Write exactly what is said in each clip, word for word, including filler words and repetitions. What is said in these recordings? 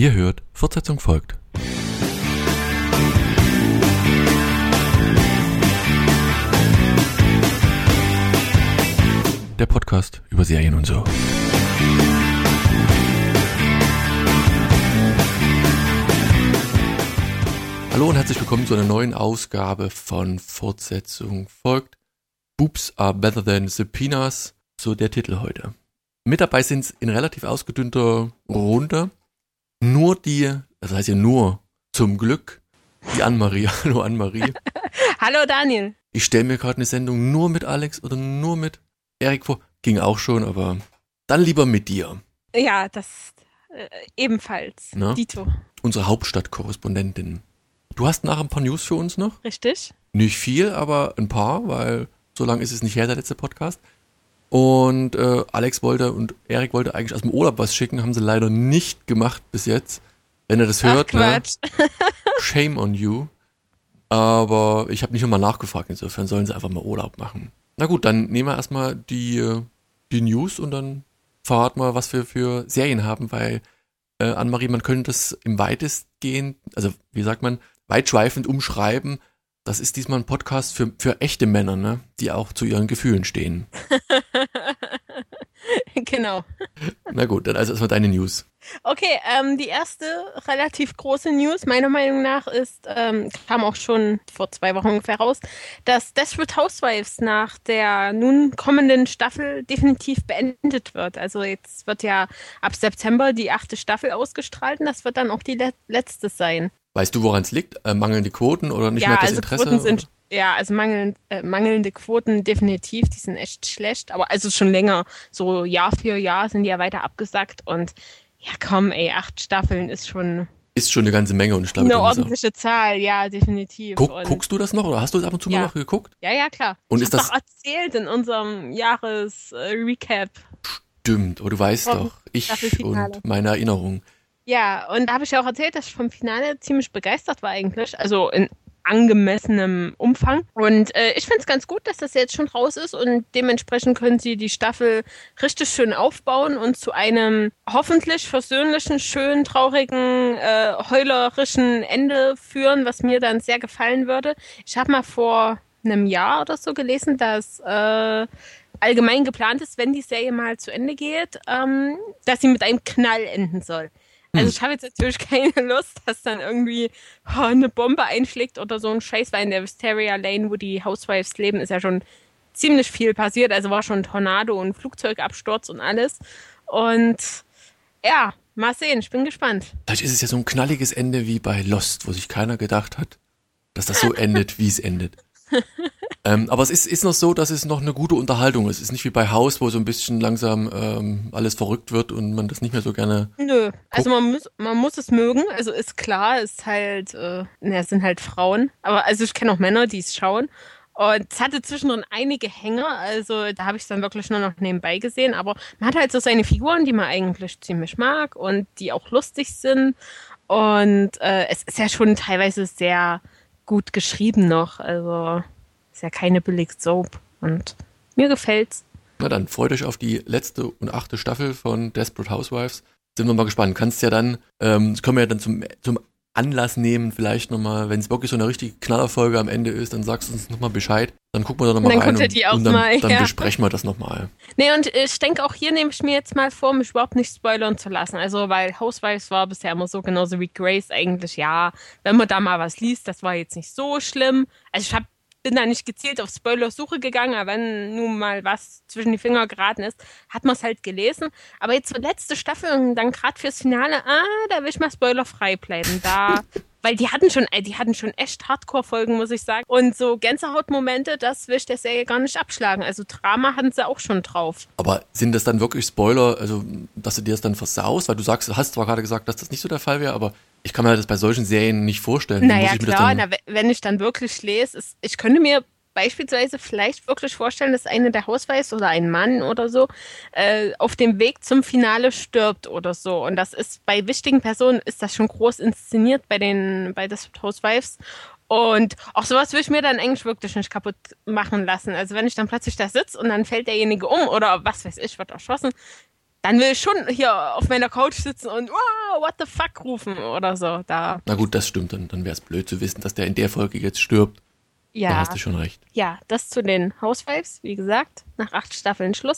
Ihr hört, Fortsetzung folgt. Der Podcast über Serien und so. Hallo und herzlich willkommen zu einer neuen Ausgabe von Fortsetzung folgt. Boobs are better than subpoenas, so der Titel heute. Mit dabei sind es in relativ ausgedünnter Runde nur die, das heißt ja nur, zum Glück, die Anne-Marie. Hallo Anne-Marie. Hallo Daniel. Ich stelle mir gerade eine Sendung nur mit Alex oder nur mit Erik vor. Ging auch schon, aber dann lieber mit dir. Ja, das äh, ebenfalls. Na? Dito. Unsere Hauptstadtkorrespondentin. Du hast nachher ein paar News für uns noch? Richtig. Nicht viel, aber ein paar, weil so lange ist es nicht her, der letzte Podcast. Und äh, Alex wollte und Erik wollte eigentlich aus dem Urlaub was schicken, haben sie leider nicht gemacht bis jetzt. Wenn ihr das hört, Ach, Quatsch. Ne? Shame on you. Aber ich habe nicht nochmal nachgefragt, insofern sollen sie einfach mal Urlaub machen. Na gut, dann nehmen wir erstmal die, die News und dann verraten wir, was wir für Serien haben, weil äh, Anne-Marie, man könnte das im weitestgehend, also wie sagt man, weitschweifend umschreiben. Das ist diesmal ein Podcast für, für echte Männer, ne? Die auch zu ihren Gefühlen stehen. Genau. Na gut, dann also erstmal deine News. Okay, ähm, die erste relativ große News, meiner Meinung nach, ist, ähm, kam auch schon vor zwei Wochen ungefähr raus, dass Desperate Housewives nach der nun kommenden Staffel definitiv beendet wird. Also jetzt wird ja ab September die achte Staffel ausgestrahlt und das wird dann auch die le- letzte sein. Weißt du, woran es liegt? Äh, mangelnde Quoten oder nicht ja, mehr das also Interesse? Quoten sind, ja, also mangelnd, äh, mangelnde Quoten definitiv, die sind echt schlecht, aber also schon länger, so Jahr für Jahr sind die ja weiter abgesackt und ja komm ey, acht Staffeln ist schon... Ist schon eine ganze Menge und ich glaube... Eine ordentliche auch. Zahl, ja, definitiv. Guck, und guckst du das noch oder hast du es ab und zu ja. mal noch geguckt? Ja, ja, klar. Und ich ist hab das doch erzählt in unserem Jahres-Recap. Stimmt, aber du weißt Vom doch, ich Staffelfinale. und meine Erinnerung. Ja, und da habe ich ja auch erzählt, dass ich vom Finale ziemlich begeistert war eigentlich, also in angemessenem Umfang. Und äh, ich finde es ganz gut, dass das jetzt schon raus ist und dementsprechend können sie die Staffel richtig schön aufbauen und zu einem hoffentlich versöhnlichen, schön traurigen, äh, heulerischen Ende führen, was mir dann sehr gefallen würde. Ich habe mal vor einem Jahr oder so gelesen, dass äh, allgemein geplant ist, wenn die Serie mal zu Ende geht, ähm, dass sie mit einem Knall enden soll. Also ich habe jetzt natürlich keine Lust, dass dann irgendwie oh, eine Bombe einschlägt oder so ein Scheiß, weil in der Wisteria Lane, wo die Housewives leben, ist ja schon ziemlich viel passiert. Also war schon ein Tornado und Flugzeugabsturz und alles. Und ja, mal sehen, ich bin gespannt. Vielleicht ist es ja so ein knalliges Ende wie bei Lost, wo sich keiner gedacht hat, dass das so endet, wie es endet. ähm, aber es ist, ist noch so, dass es noch eine gute Unterhaltung ist. Es ist nicht wie bei House, wo so ein bisschen langsam ähm, alles verrückt wird und man das nicht mehr so gerne... Nö, also man muss, man muss es mögen. Also ist klar, es ist halt, äh, na, es sind halt Frauen. Aber also ich kenne auch Männer, die es schauen. Und es hatte zwischendrin einige Hänger, also da habe ich es dann wirklich nur noch nebenbei gesehen. Aber man hat halt so seine Figuren, die man eigentlich ziemlich mag und die auch lustig sind. Und äh, es ist ja schon teilweise sehr gut geschrieben noch. Also ist ja keine billige Soap. Und mir gefällt's. Na dann, freut euch auf die letzte und achte Staffel von Desperate Housewives. Sind wir mal gespannt. Kannst ja dann, ähm, das können wir ja dann zum, zum Anlass nehmen, vielleicht nochmal, wenn es wirklich so eine richtige Knallerfolge am Ende ist, dann sagst du uns nochmal Bescheid. Dann gucken wir da nochmal rein und, die auch und dann, mal, dann ja. besprechen wir das nochmal. Nee, und ich denke auch hier nehme ich mir jetzt mal vor, mich überhaupt nicht spoilern zu lassen. Also, weil Housewives war bisher immer so, genauso wie Grace eigentlich, ja, wenn man da mal was liest, das war jetzt nicht so schlimm. Also ich hab, bin da nicht gezielt auf Spoilersuche gegangen, aber wenn nun mal was zwischen die Finger geraten ist, hat man es halt gelesen. Aber jetzt so letzte Staffel und dann gerade fürs Finale, ah, da will ich mal spoilerfrei bleiben. Da... Weil die hatten schon, die hatten schon echt Hardcore-Folgen, muss ich sagen. Und so Gänsehautmomente, das will ich der Serie gar nicht abschlagen. Also Drama hatten sie auch schon drauf. Aber sind das dann wirklich Spoiler, also dass du dir das dann versaust? Weil du sagst, du hast zwar gerade gesagt, dass das nicht so der Fall wäre, aber ich kann mir das bei solchen Serien nicht vorstellen. Naja, klar, na, wenn ich dann wirklich lese, ist, ich könnte mir beispielsweise vielleicht wirklich vorstellen, dass eine der Housewives oder ein Mann oder so äh, auf dem Weg zum Finale stirbt oder so. Und das ist bei wichtigen Personen ist das schon groß inszeniert bei den bei des Housewives. Und auch sowas will ich mir dann eigentlich wirklich nicht kaputt machen lassen. Also wenn ich dann plötzlich da sitze und dann fällt derjenige um oder was weiß ich, wird erschossen, dann will ich schon hier auf meiner Couch sitzen und wow, what the fuck rufen oder so. Da. Na gut, das stimmt, dann, dann wäre es blöd zu wissen, dass der in der Folge jetzt stirbt. Ja. Da hast du schon recht. Ja, das zu den Housewives, wie gesagt, nach acht Staffeln Schluss.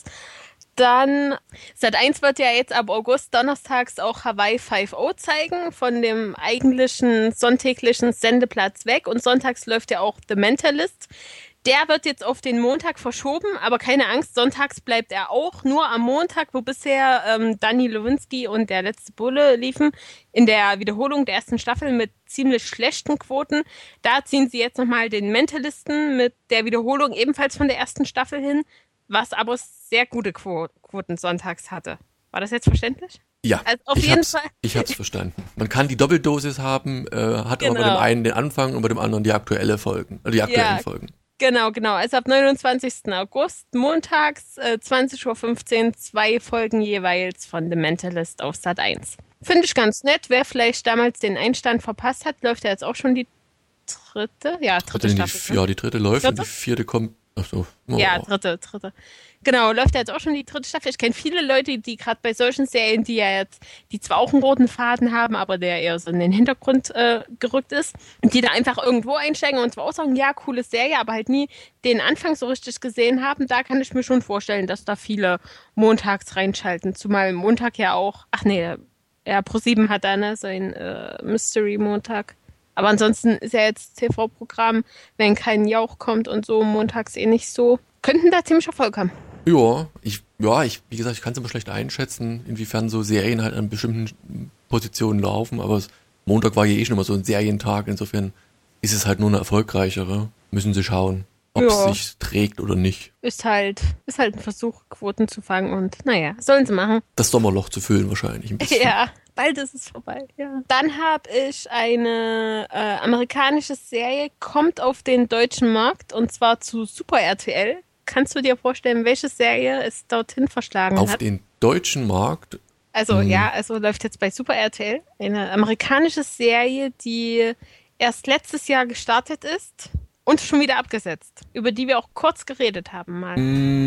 Dann, Sat eins wird ja jetzt ab August donnerstags auch Hawaii Five-O zeigen, von dem eigentlichen sonntäglichen Sendeplatz weg. Und sonntags läuft ja auch The Mentalist. Der wird jetzt auf den Montag verschoben, aber keine Angst, sonntags bleibt er auch nur am Montag, wo bisher ähm, Danny Lewinsky und der letzte Bulle liefen, in der Wiederholung der ersten Staffel mit ziemlich schlechten Quoten. Da ziehen sie jetzt nochmal den Mentalisten mit der Wiederholung ebenfalls von der ersten Staffel hin, was aber sehr gute Quo- Quoten sonntags hatte. War das jetzt verständlich? Ja, also auf ich, jeden hab's, Fall. ich hab's verstanden. Man kann die Doppeldosis haben, äh, hat Genau. aber bei dem einen den Anfang und bei dem anderen die aktuelle Folgen, äh, die aktuellen Ja. Folgen. Genau, genau. Also ab neunundzwanzigsten August, montags, äh, zwanzig Uhr fünfzehn, zwei Folgen jeweils von The Mentalist auf Sat eins. Finde ich ganz nett. Wer vielleicht damals den Einstand verpasst hat, läuft ja jetzt auch schon die dritte, ja, dritte Die, Staffel. ja, die dritte läuft Dritte? und die vierte kommt. Ach so. Oh. Ja, dritte, dritte. Genau, läuft ja jetzt auch schon die dritte Staffel. Ich kenne viele Leute, die gerade bei solchen Serien, die ja jetzt, die zwar auch einen roten Faden haben, aber der eher so in den Hintergrund äh, gerückt ist, die da einfach irgendwo einsteigen und zwar auch sagen, ja, coole Serie, aber halt nie den Anfang so richtig gesehen haben. Da kann ich mir schon vorstellen, dass da viele montags reinschalten. Zumal Montag ja auch, ach nee, ja, ProSieben hat da ne, so ein äh, Mystery-Montag. Aber ansonsten ist ja jetzt T V-Programm, wenn kein Jauch kommt und so, montags eh nicht so. Könnten da ziemlich Erfolg haben. Ja, ich, ja, ich, wie gesagt, ich kann es immer schlecht einschätzen, inwiefern so Serien halt an bestimmten Positionen laufen, aber es, Montag war ja eh schon immer so ein Serientag, insofern ist es halt nur eine erfolgreichere. Müssen sie schauen, ob es Ja. sich trägt oder nicht. Ist halt, ist halt ein Versuch, Quoten zu fangen und naja, sollen sie machen. Das Sommerloch zu füllen wahrscheinlich ein bisschen. Ja, bald ist es vorbei. Ja. Dann habe ich eine äh, amerikanische Serie, kommt auf den deutschen Markt und zwar zu Super R T L. Kannst du dir vorstellen, welche Serie es dorthin verschlagen Auf hat? den deutschen Markt, Also Hm. ja, also läuft jetzt bei Super R T L eine amerikanische Serie, die erst letztes Jahr gestartet ist und schon wieder abgesetzt, über die wir auch kurz geredet haben mal.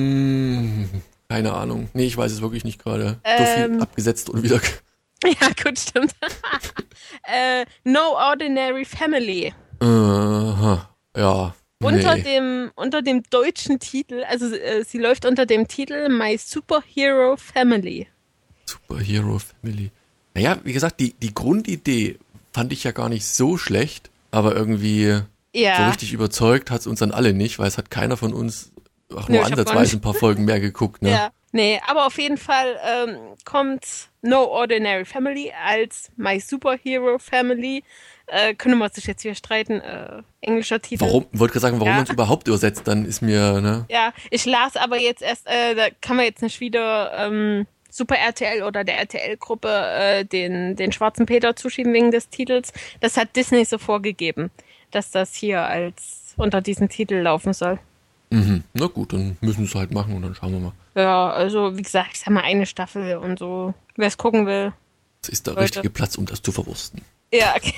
mh, keine Ahnung. Nee, ich weiß es wirklich nicht gerade. So viel Ähm. abgesetzt und wieder. Ja, gut, stimmt. äh, No Ordinary Family. Aha, ja. Unter Nee. dem unter dem deutschen Titel, also äh, sie läuft unter dem Titel My Superhero Family. Superhero Family. Naja, wie gesagt, die, die Grundidee fand ich ja gar nicht so schlecht, aber irgendwie so Ja, richtig überzeugt hat es uns dann alle nicht, weil es hat keiner von uns auch Nö, nur ich hab gar ansatzweise nicht. ein paar Folgen mehr geguckt, ne? ja. Nee, aber auf jeden Fall ähm, kommt No Ordinary Family als My Superhero Family. Äh, können wir sich jetzt hier streiten, äh, englischer Titel. Warum, wollte gerade sagen, warum Ja. man es überhaupt übersetzt, dann ist mir, ne? Ja, ich las aber jetzt erst, äh, da kann man jetzt nicht wieder ähm, Super R T L oder der R T L-Gruppe äh, den, den schwarzen Peter zuschieben wegen des Titels. Das hat Disney so vorgegeben, dass das hier als unter diesen Titel laufen soll. Mhm. Na gut, dann müssen wir es halt machen und dann schauen wir mal. Ja, also wie gesagt, ich sag mal eine Staffel und so, wer es gucken will. Das ist der Leute. richtige Platz, um das zu verwursten. Ja, okay.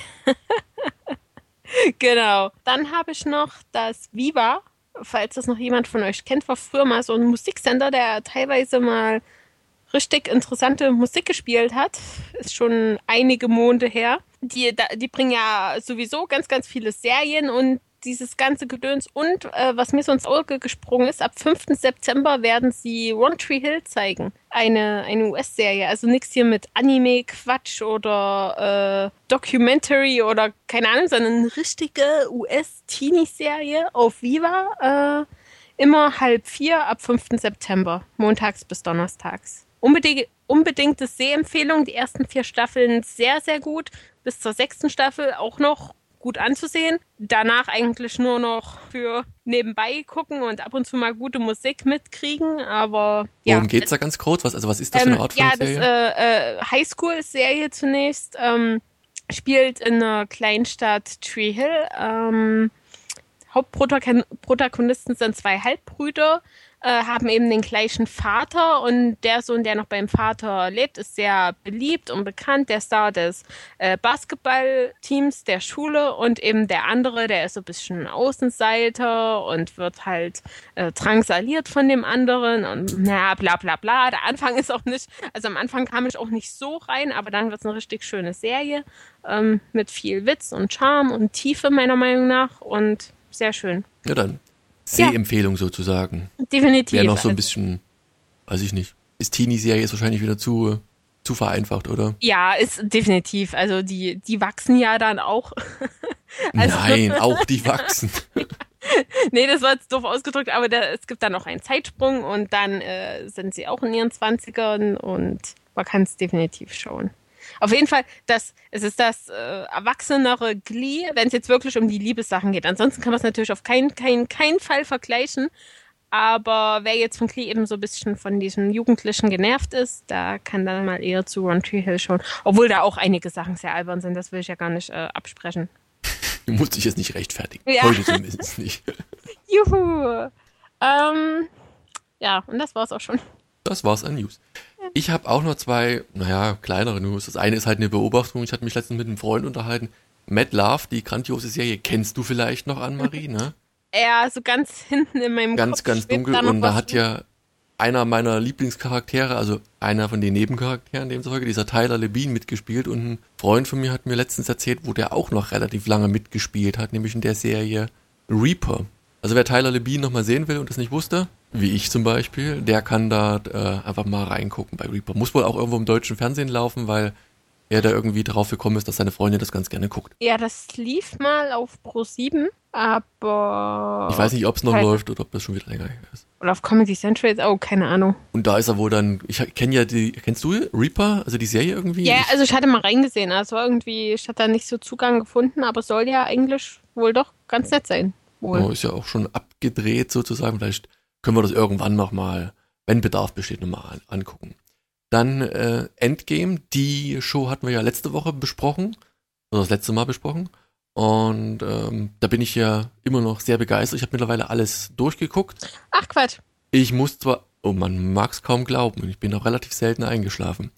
Genau. Dann habe ich noch das Viva, falls das noch jemand von euch kennt, war früher mal so ein Musiksender, der teilweise mal richtig interessante Musik gespielt hat. Ist schon einige Monde her. Die, da, die bringen ja sowieso ganz, ganz viele Serien und dieses ganze Gedöns. Und äh, was mir so ins Auge gesprungen ist, ab fünften September werden sie One Tree Hill zeigen. Eine, eine U S-Serie. Also nichts hier mit Anime, Quatsch oder äh, Documentary oder keine Ahnung, sondern eine richtige U S-Teenie-Serie auf Viva. Äh, immer halb vier ab fünften September. Montags bis donnerstags. Unbedingt, unbedingte Sehempfehlung. Die ersten vier Staffeln sehr, sehr gut. Bis zur sechsten Staffel auch noch gut anzusehen. Danach eigentlich nur noch für nebenbei gucken und ab und zu mal gute Musik mitkriegen. Aber ja. Worum geht's da ganz kurz? Was, also was ist das für Ähm, eine Art von ja, das Serie? äh, äh, Highschool-Serie zunächst. Ähm, spielt in einer Kleinstadt Tree Hill. Ähm, Hauptprotagonisten sind zwei Halbbrüder, äh, haben eben den gleichen Vater und der Sohn, der noch beim Vater lebt, ist sehr beliebt und bekannt, der Star des äh, Basketballteams der Schule und eben der andere, der ist so ein bisschen Außenseiter und wird halt äh, drangsaliert von dem anderen und naja, bla bla bla. Der Anfang ist auch nicht, also am Anfang kam ich auch nicht so rein, aber dann wird es eine richtig schöne Serie ähm, mit viel Witz und Charme und Tiefe meiner Meinung nach und sehr schön. Ja, dann Sehempfehlung ja. sozusagen. Definitiv. Wäre noch so ein bisschen, weiß ich nicht. Ist Teenie-Serie ist wahrscheinlich wieder zu, zu vereinfacht, oder? Ja, ist definitiv. Also die, die wachsen ja dann auch. also, Nein, auch die wachsen. Nee, das war jetzt doof ausgedrückt, aber da, es gibt dann noch einen Zeitsprung und dann äh, sind sie auch in ihren Zwanzigern und man kann es definitiv schauen. Auf jeden Fall, das, es ist das äh, erwachsenere Glee, wenn es jetzt wirklich um die Liebessachen geht. Ansonsten kann man es natürlich auf keinen kein, kein Fall vergleichen. Aber wer jetzt von Glee eben so ein bisschen von diesem Jugendlichen genervt ist, da kann dann mal eher zu One Tree Hill schauen. Obwohl da auch einige Sachen sehr albern sind, das will ich ja gar nicht äh, absprechen. Du musst dich jetzt nicht rechtfertigen. Ja. Heute zumindest nicht. Juhu. Ähm, ja, und das war's auch schon. Das war's an News. Ich habe auch noch zwei, naja, kleinere News. Das eine ist halt eine Beobachtung. Ich hatte mich letztens mit einem Freund unterhalten. Mad Love, die grandiose Serie, kennst du vielleicht noch, Annemarie, ne? Ja, so ganz hinten in meinem Ganz, Kopf. ganz dunkel. Da Und da hat ja einer meiner Lieblingscharaktere, also einer von den Nebencharakteren demzufolge, dieser Tyler Labine mitgespielt. Und ein Freund von mir hat mir letztens erzählt, wo der auch noch relativ lange mitgespielt hat, nämlich in der Serie Reaper. Also wer Tyler Labine noch mal sehen will und das nicht wusste, wie ich zum Beispiel, der kann da äh, einfach mal reingucken bei Reaper. Muss wohl auch irgendwo im deutschen Fernsehen laufen, weil er da irgendwie drauf gekommen ist, dass seine Freundin das ganz gerne guckt. Ja, das lief mal auf Pro sieben, aber... Ich weiß nicht, ob es noch läuft oder ob das schon wieder länger ist. Oder auf Comedy Central jetzt auch, keine Ahnung. Und da ist er wohl dann, ich kenne ja die, kennst du Reaper, also die Serie irgendwie? Ja, also ich hatte mal reingesehen, also irgendwie, ich hatte da nicht so Zugang gefunden, aber soll ja eigentlich wohl doch ganz nett sein. Wohl. Oh, ist ja auch schon abgedreht sozusagen, vielleicht können wir das irgendwann nochmal, wenn Bedarf besteht, nochmal an, angucken. Dann äh, Endgame, die Show hatten wir ja letzte Woche besprochen, oder das letzte Mal besprochen. Und ähm, da bin ich ja immer noch sehr begeistert. Ich habe mittlerweile alles durchgeguckt. Ach Quatsch. Ich muss zwar, oh man mag es kaum glauben, ich bin auch relativ selten eingeschlafen.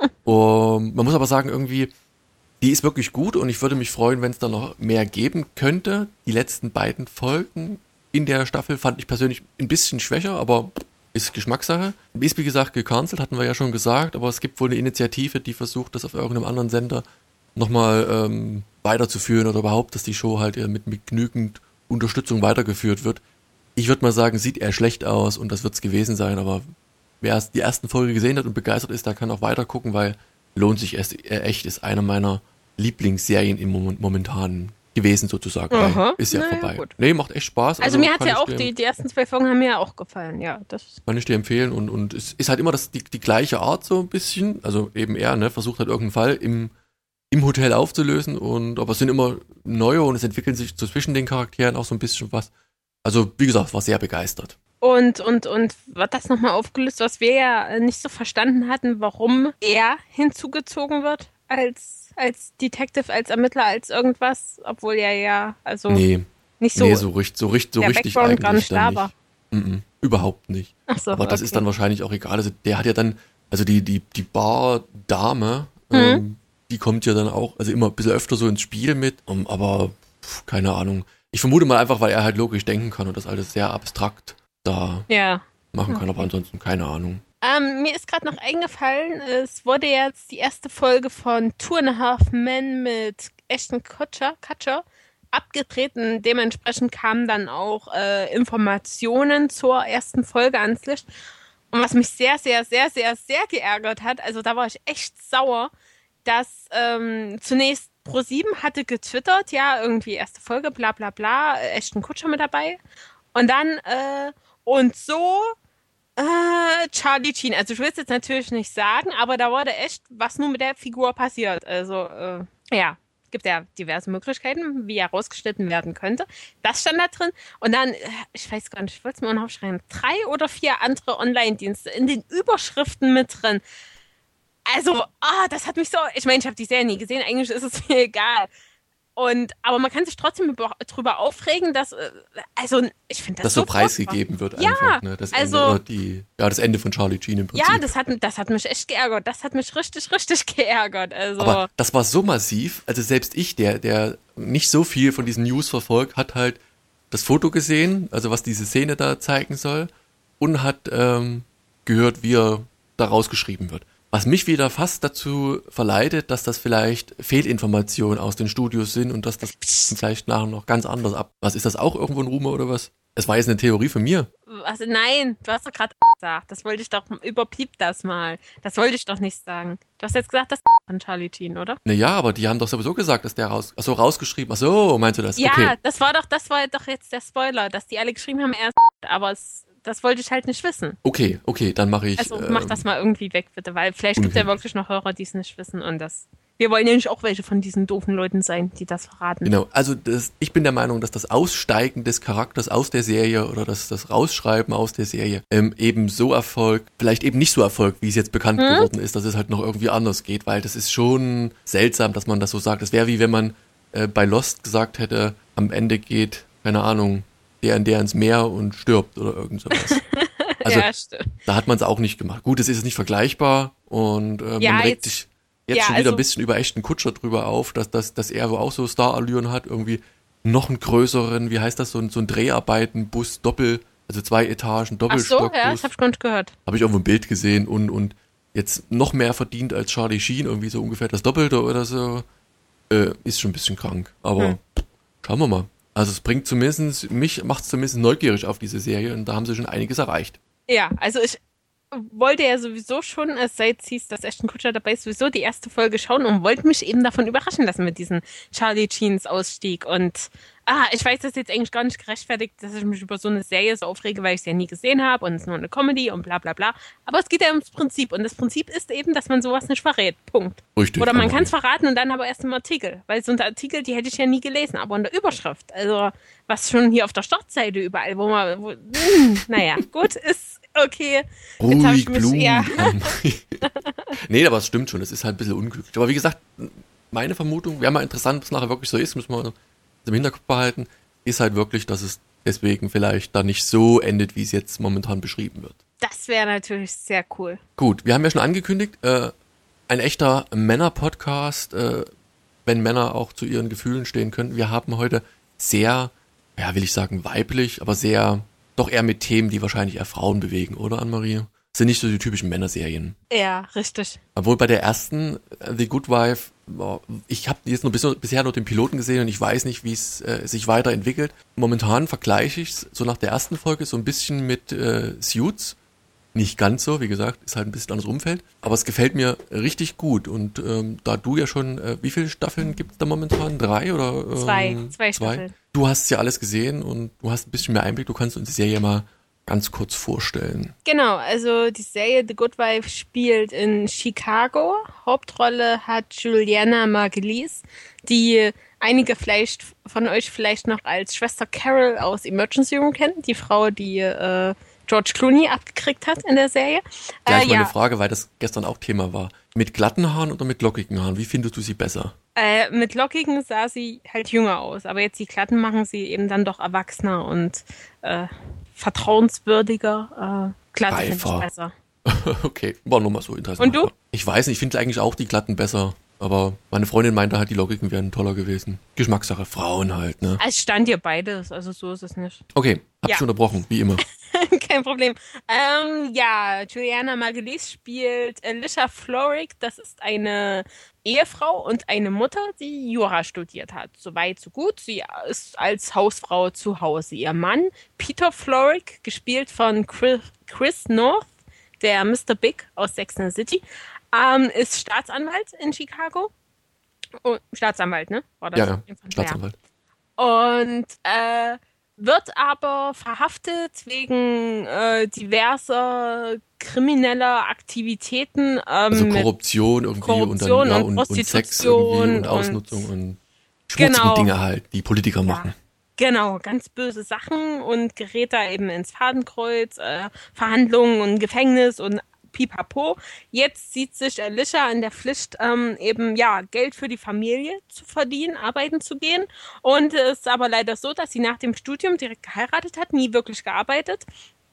um, man muss aber sagen, irgendwie, die ist wirklich gut und ich würde mich freuen, wenn es da noch mehr geben könnte. Die letzten beiden Folgen in der Staffel fand ich persönlich ein bisschen schwächer, aber ist Geschmackssache. Ist wie gesagt gecancelt, hatten wir ja schon gesagt, aber es gibt wohl eine Initiative, die versucht, das auf irgendeinem anderen Sender nochmal ähm, weiterzuführen oder überhaupt, dass die Show halt mit, mit genügend Unterstützung weitergeführt wird. Ich würde mal sagen, sieht eher schlecht aus und das wird's gewesen sein, aber wer die ersten Folge gesehen hat und begeistert ist, der kann auch weiter gucken, weil lohnt sich erst, äh, echt, ist eine meiner Lieblingsserien im Moment, momentan gewesen sozusagen. Aha. Ist ja naja, vorbei. Gut. Nee, macht echt Spaß. Also, also mir hat ja auch, dir, die, die ersten zwei Folgen haben mir ja auch gefallen, ja. Das kann ich dir empfehlen und, und es ist halt immer das, die, die gleiche Art so ein bisschen, also eben er, ne, versucht halt irgendeinen Fall im, im Hotel aufzulösen und, aber es sind immer neue und es entwickeln sich so zwischen den Charakteren auch so ein bisschen was. Also, wie gesagt, war sehr begeistert. Und, und, und wird das nochmal aufgelöst, was wir ja nicht so verstanden hatten, warum er hinzugezogen wird als, als Detective, als Ermittler, als irgendwas, obwohl er ja, also nee, nicht so, nee, so, richtig, so, richtig, so der richtig Background eigentlich gar nicht da war. Mm-mm, überhaupt nicht. Ach so, aber das okay. ist dann wahrscheinlich auch egal. Also der hat ja dann, also die, die, die Bar-Dame, Mhm. ähm, die kommt ja dann auch, also immer ein bisschen öfter so ins Spiel mit, um, aber pf, keine Ahnung. Ich vermute mal einfach, weil er halt logisch denken kann und das alles sehr abstrakt da Ja. machen kann, Okay. aber ansonsten keine Ahnung. Ähm, mir ist gerade noch eingefallen, es wurde jetzt die erste Folge von Two and a Half Men mit Ashton Kutcher, Kutcher abgedreht und dementsprechend kamen dann auch äh, Informationen zur ersten Folge ans Licht. Und was mich sehr, sehr, sehr, sehr, sehr geärgert hat, also da war ich echt sauer, dass ähm, zunächst ProSieben hatte getwittert, ja, irgendwie erste Folge, bla bla bla, Ashton Kutcher mit dabei. Und dann, äh, und so Äh, Charlie Sheen. Also ich will es jetzt natürlich nicht sagen, aber da wurde echt, was nun mit der Figur passiert. Also, äh, ja, gibt ja diverse Möglichkeiten, wie er rausgeschnitten werden könnte. Das stand da drin. Und dann, äh, ich weiß gar nicht, ich wollte es mir noch aufschreiben, drei oder vier andere Online-Dienste in den Überschriften mit drin. Also, ah, das hat mich so, ich meine, ich habe die Serie nie gesehen, eigentlich ist es mir egal. Und, aber man kann sich trotzdem über, drüber aufregen, dass, äh, also ich finde das, das so so preisgegeben wird ja, einfach, ne? Das also, Ende, die, ja, das Ende von Charlie Sheen im Prinzip. Ja, das hat, das hat mich echt geärgert. Das hat mich richtig, richtig geärgert. Also. Aber das war so massiv, also selbst ich, der, der nicht so viel von diesen News verfolgt, hat halt das Foto gesehen, also was diese Szene da zeigen soll, und hat ähm, gehört, wie er da rausgeschrieben wird. Was mich wieder fast dazu verleitet, dass das vielleicht Fehlinformationen aus den Studios sind und dass das vielleicht nachher noch ganz anders ab. Was ist das auch irgendwo ein Rumor oder was? Es war jetzt eine Theorie von mir. Also nein, du hast doch gerade gesagt. Das wollte ich doch, überblieb das mal. Das wollte ich doch nicht sagen. Du hast jetzt gesagt, das von Charlie Sheen, oder? Naja, aber die haben doch sowieso gesagt, dass der raus, achso, rausgeschrieben, achso, meinst du das? Ja, okay. das war doch, das war doch jetzt der Spoiler, dass die alle geschrieben haben, erst, aber es, das wollte ich halt nicht wissen. Okay, okay, dann mache ich. Also ähm, mach das mal irgendwie weg, bitte, weil vielleicht gibt es ja wirklich noch Hörer, die es nicht wissen und das. Wir wollen ja nicht auch welche von diesen doofen Leuten sein, die das verraten. Genau, also das, ich bin der Meinung, dass das Aussteigen des Charakters aus der Serie oder das, das Rausschreiben aus der Serie ähm, eben so erfolgt, vielleicht eben nicht so erfolgt, wie es jetzt bekannt hm? geworden ist, dass es halt noch irgendwie anders geht, weil das ist schon seltsam, dass man das so sagt. Das wäre wie wenn man äh, bei Lost gesagt hätte, am Ende geht, keine Ahnung, der und der ins Meer und stirbt oder irgend sowas. Also ja, stimmt. Da hat man es auch nicht gemacht. Gut, es ist nicht vergleichbar und äh, ja, man regt jetzt, sich jetzt ja, schon wieder also, ein bisschen über Ashton Kutscher drüber auf, dass, dass, dass er so auch so Star-Allüren hat, irgendwie noch einen größeren, wie heißt das, so ein, so ein Dreharbeitenbus, Doppel, also zwei Etagen, Doppelstockbus. Ach so, ja, das hab ich gar nicht gehört. Habe ich irgendwo ein Bild gesehen und, und jetzt noch mehr verdient als Charlie Sheen, irgendwie so ungefähr das Doppelte oder so, äh, ist schon ein bisschen krank. Aber hm. schauen wir mal. Also es bringt zumindest, mich macht es zumindest neugierig auf diese Serie und da haben sie schon einiges erreicht. Ja, also ich wollte ja sowieso schon, als seit es hieß, dass Ashton Kutscher dabei ist, sowieso die erste Folge schauen und wollte mich eben davon überraschen lassen mit diesem Charlie Sheens Ausstieg. Und ah, ich weiß, das ist jetzt eigentlich gar nicht gerechtfertigt, dass ich mich über so eine Serie so aufrege, weil ich es ja nie gesehen habe und es ist nur eine Comedy und bla bla bla. Aber es geht ja ums Prinzip und das Prinzip ist eben, dass man sowas nicht verrät. Punkt. Richtig. Oder man kann es verraten und dann aber erst im Artikel. Weil so ein Artikel, die hätte ich ja nie gelesen, aber in der Überschrift. Also was schon hier auf der Startseite überall, wo man, wo, mh, naja, gut, ist okay. Ruhig, mich, Blumen. ja. Nee, aber es stimmt schon, es ist halt ein bisschen unglücklich. Aber wie gesagt, meine Vermutung, wäre mal interessant, was nachher wirklich so ist, müssen wir im Hinterkopf behalten, ist halt wirklich, dass es deswegen vielleicht da nicht so endet, wie es jetzt momentan beschrieben wird. Das wäre natürlich sehr cool. Gut, wir haben ja schon angekündigt, äh, ein echter Männer-Podcast, äh, wenn Männer auch zu ihren Gefühlen stehen können. Wir haben heute sehr, ja, will ich sagen, weiblich, aber sehr, doch eher mit Themen, die wahrscheinlich eher Frauen bewegen, oder Anne-Marie? Das sind nicht so die typischen Männerserien. Ja, richtig. Obwohl bei der ersten, The Good Wife, ich habe jetzt nur bis, bisher nur den Piloten gesehen und ich weiß nicht, wie es äh, sich weiterentwickelt. Momentan vergleiche ich es so nach der ersten Folge so ein bisschen mit äh, Suits. Nicht ganz so, wie gesagt, ist halt ein bisschen anderes Umfeld. Aber es gefällt mir richtig gut. Und ähm, da du ja schon, äh, wie viele Staffeln gibt es da momentan? Drei oder? Ähm, zwei, zwei Staffeln. Du hast ja alles gesehen und du hast ein bisschen mehr Einblick. Du kannst uns die Serie mal ganz kurz vorstellen. Genau, also die Serie The Good Wife spielt in Chicago. Hauptrolle hat Juliana Margulies, die einige vielleicht von euch vielleicht noch als Schwester Carol aus Emergency Room kennen. Die Frau, die äh, George Clooney abgekriegt hat in der Serie. Gleich äh, mal ja. eine Frage, weil das gestern auch Thema war. Mit glatten Haaren oder mit lockigen Haaren? Wie findest du sie besser? Äh, mit lockigen sah sie halt jünger aus, aber jetzt die glatten machen sie eben dann doch erwachsener und äh, vertrauenswürdiger. Äh, glatte finde ich besser. Okay, war nur mal so interessant. Und du? Ich weiß nicht, ich finde eigentlich auch die glatten besser. Aber meine Freundin meinte halt, die lockigen wären toller gewesen. Geschmackssache, Frauen halt, ne? Es stand dir beides, also so ist es nicht. Okay, hab Ja. schon unterbrochen, wie immer. Kein Problem. Ähm, ja, Juliana Margulies spielt Alicia Florrick. Das ist eine Ehefrau und eine Mutter, die Jura studiert hat. So weit, so gut. Sie ist als Hausfrau zu Hause. Ihr Mann, Peter Florrick, gespielt von Chris North, der Mister Big aus Sex and the City, ähm, ist Staatsanwalt in Chicago. Oh, Staatsanwalt, ne? War das? Ja, ja, Staatsanwalt. Und äh, wird aber verhaftet wegen äh, diverser krimineller Aktivitäten. Ähm, Also Korruption irgendwie Korruption und dann ja, und und, und Sex Prostitution irgendwie und und- Ausnutzung und schmutzige Genau. Dinge halt, die Politiker machen. Genau, ganz böse Sachen und gerät da eben ins Fadenkreuz, äh, Verhandlungen und Gefängnis und pipapo. Jetzt sieht sich Alicia in der Pflicht, ähm, eben ja Geld für die Familie zu verdienen, arbeiten zu gehen. Und es ist aber leider so, dass sie nach dem Studium direkt geheiratet hat, nie wirklich gearbeitet.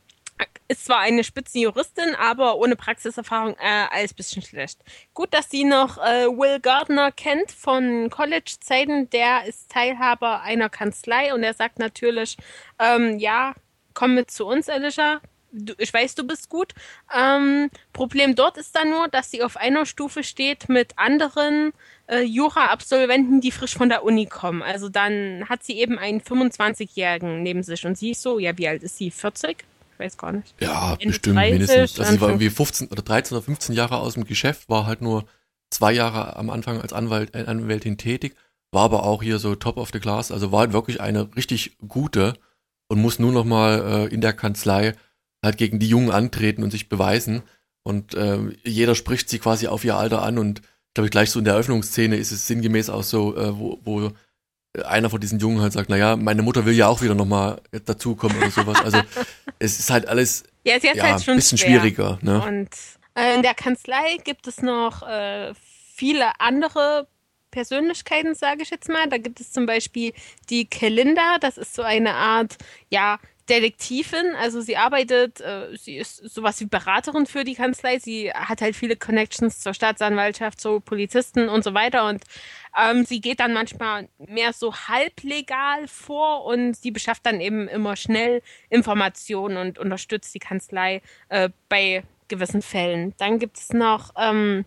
Ist zwar eine Spitzenjuristin, aber ohne Praxiserfahrung äh, alles bisschen schlecht. Gut, dass sie noch äh, Will Gardner kennt von College-Zeiten. Der ist Teilhaber einer Kanzlei und er sagt natürlich, ähm, ja, komm mit zu uns, Alicia. Du, ich weiß, du bist gut. Ähm, Problem dort ist dann nur, dass sie auf einer Stufe steht mit anderen äh, Jura-Absolventen, die frisch von der Uni kommen. Also dann hat sie eben einen fünfundzwanzigjährigen neben sich und sie ist so, ja, wie alt ist sie? vierzig? Weiß gar nicht. Ja, Ende bestimmt dreißig, mindestens. Also sie war irgendwie fünfzehn oder dreizehn oder fünfzehn Jahre aus dem Geschäft, war halt nur zwei Jahre am Anfang als Anwalt, äh, Anwältin tätig, war aber auch hier so top of the class, also war halt wirklich eine richtig gute und muss nur noch mal äh, in der Kanzlei halt gegen die Jungen antreten und sich beweisen und äh, jeder spricht sie quasi auf ihr Alter an und glaube ich gleich so in der Eröffnungsszene ist es sinngemäß auch so, äh, wo, wo einer von diesen Jungen halt sagt, naja, meine Mutter will ja auch wieder nochmal dazukommen oder sowas. Also es ist halt alles ja, sie ja, halt schon ein bisschen schwer. schwieriger. Ne? Und äh, in der Kanzlei gibt es noch äh, viele andere Persönlichkeiten, sage ich jetzt mal. Da gibt es zum Beispiel die Kelinda, das ist so eine Art, ja, Detektivin, also sie arbeitet, äh, sie ist sowas wie Beraterin für die Kanzlei, sie hat halt viele Connections zur Staatsanwaltschaft, zu Polizisten und so weiter und ähm, sie geht dann manchmal mehr so halblegal vor und sie beschafft dann eben immer schnell Informationen und unterstützt die Kanzlei äh, bei gewissen Fällen. Dann gibt es noch ähm,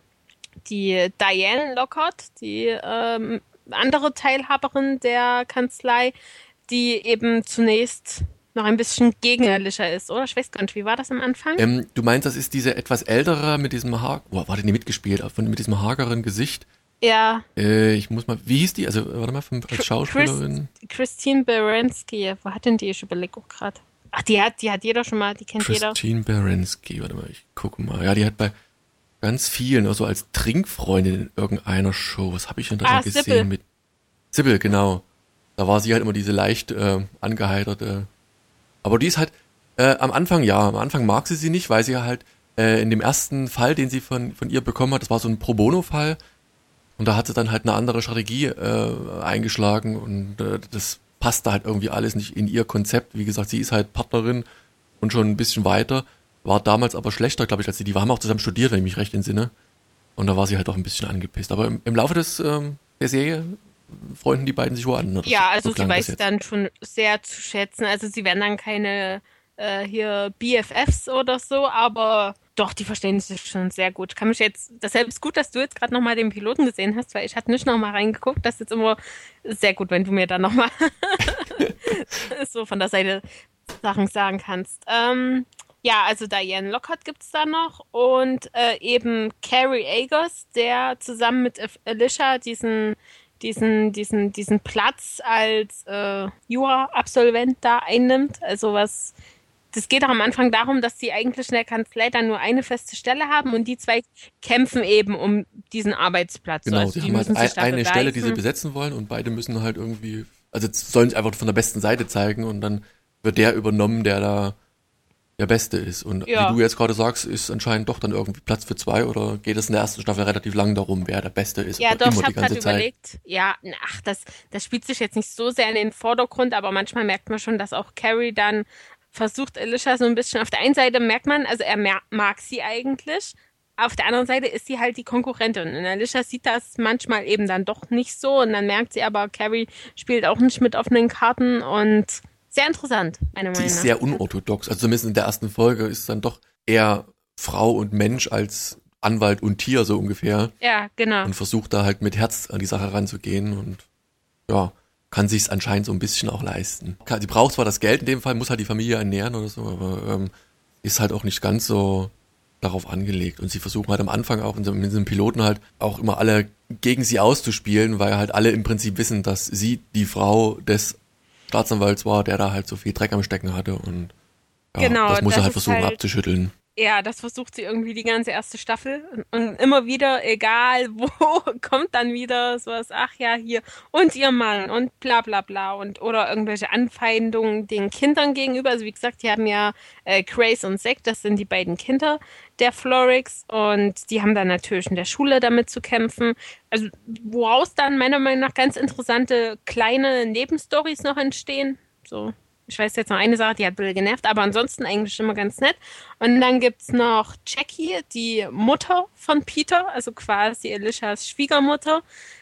die Diane Lockhart, die ähm, andere Teilhaberin der Kanzlei, die eben zunächst noch ein bisschen gegnerlicher ist, oder? Ich weiß gar nicht, wie war das am Anfang? Ähm, du meinst, das ist diese etwas ältere mit diesem Haar... Boah, war die nicht mitgespielt? Von, mit diesem hageren Gesicht? Ja. Äh, ich muss mal... Wie hieß die? Also, warte mal, von, als Schauspielerin? Christ, Christine Baranski. Wo hat denn die? Ich überlege auch gerade. Ach, die hat, die hat jeder schon mal, die kennt Christine jeder. Christine Baranski, warte mal, ich gucke mal. Ja, die hat bei ganz vielen, also als Trinkfreundin in irgendeiner Show, was habe ich denn da ah, gesehen? Sybil. Mit Sybil, genau. Da war sie halt immer diese leicht äh, angeheiterte... Aber die ist halt, äh, am Anfang, ja, am Anfang mag sie sie nicht, weil sie halt äh, in dem ersten Fall, den sie von von ihr bekommen hat, das war so ein Pro-Bono-Fall und da hat sie dann halt eine andere Strategie äh, eingeschlagen und äh, das passte halt irgendwie alles nicht in ihr Konzept. Wie gesagt, sie ist halt Partnerin und schon ein bisschen weiter, war damals aber schlechter, glaube ich, als sie. Die haben auch zusammen studiert, wenn ich mich recht entsinne. Und da war sie halt auch ein bisschen angepisst. Aber im, im Laufe des ähm, der Serie freunden die beiden sich wohl an. Ja, also so sie weiß dann schon sehr zu schätzen. Also sie werden dann keine äh, hier B F Fs oder so, aber doch, die verstehen sich schon sehr gut. Ich kann mich jetzt, deshalb ist gut, dass du jetzt gerade nochmal den Piloten gesehen hast, weil ich hatte nicht nochmal reingeguckt. Das ist jetzt immer sehr gut, wenn du mir dann nochmal so von der Seite Sachen sagen kannst. Ähm, ja, also Diane Lockhart gibt's da noch und äh, eben Cary Agos, der zusammen mit Alicia diesen diesen, diesen, diesen Platz als äh, Jura-Absolvent da einnimmt. Also was, das geht auch am Anfang darum, dass sie eigentlich in der Kanzlei dann nur eine feste Stelle haben und die zwei kämpfen eben um diesen Arbeitsplatz. Genau, also sie die haben halt müssen ein, sich da eine beweisen. Stelle, die sie besetzen wollen und beide müssen halt irgendwie, also jetzt sollen sie einfach von der besten Seite zeigen und dann wird der übernommen, der da der Beste ist. Und Ja. wie du jetzt gerade sagst, ist anscheinend doch dann irgendwie Platz für zwei oder geht es in der ersten Staffel relativ lang darum, wer der Beste ist? Ja, aber doch, immer ich die habe ganze gerade Zeit. überlegt, ja, ach, das, das spielt sich jetzt nicht so sehr in den Vordergrund, aber manchmal merkt man schon, dass auch Carrie dann versucht, Alicia so ein bisschen, auf der einen Seite merkt man, also er mer- mag sie eigentlich, auf der anderen Seite ist sie halt die Konkurrentin und Alicia sieht das manchmal eben dann doch nicht so und dann merkt sie aber, Carrie spielt auch nicht mit offenen Karten und sehr interessant, meiner Meinung nach. Sie ist sehr unorthodox. Also zumindest in der ersten Folge ist dann doch eher Frau und Mensch als Anwalt und Tier so ungefähr. Ja, genau. Und versucht da halt mit Herz an die Sache ranzugehen und ja, kann sich's anscheinend so ein bisschen auch leisten. Sie braucht zwar das Geld in dem Fall, muss halt die Familie ernähren oder so, aber ähm, ist halt auch nicht ganz so darauf angelegt. Und sie versuchen halt am Anfang auch in diesem Piloten halt auch immer alle gegen sie auszuspielen, weil halt alle im Prinzip wissen, dass sie die Frau des Staatsanwalts war, der da halt so viel Dreck am Stecken hatte und ja, Genau, das muss das er halt ist versuchen halt- abzuschütteln. Ja, das versucht sie irgendwie die ganze erste Staffel. Und, und immer wieder, egal wo, kommt dann wieder sowas, ach ja, hier, und ihr Mann und bla bla bla und oder irgendwelche Anfeindungen den Kindern gegenüber. Also wie gesagt, die haben ja äh, Grace und Zack, das sind die beiden Kinder der Florricks und die haben dann natürlich in der Schule damit zu kämpfen. Also woraus dann meiner Meinung nach ganz interessante kleine Nebenstories noch entstehen. So. Ich weiß jetzt noch eine Sache, die hat ein bisschen genervt, aber ansonsten eigentlich immer ganz nett. Und dann gibt's noch Jackie, die Mutter von Peter, also quasi Elishas Schwiegermutter.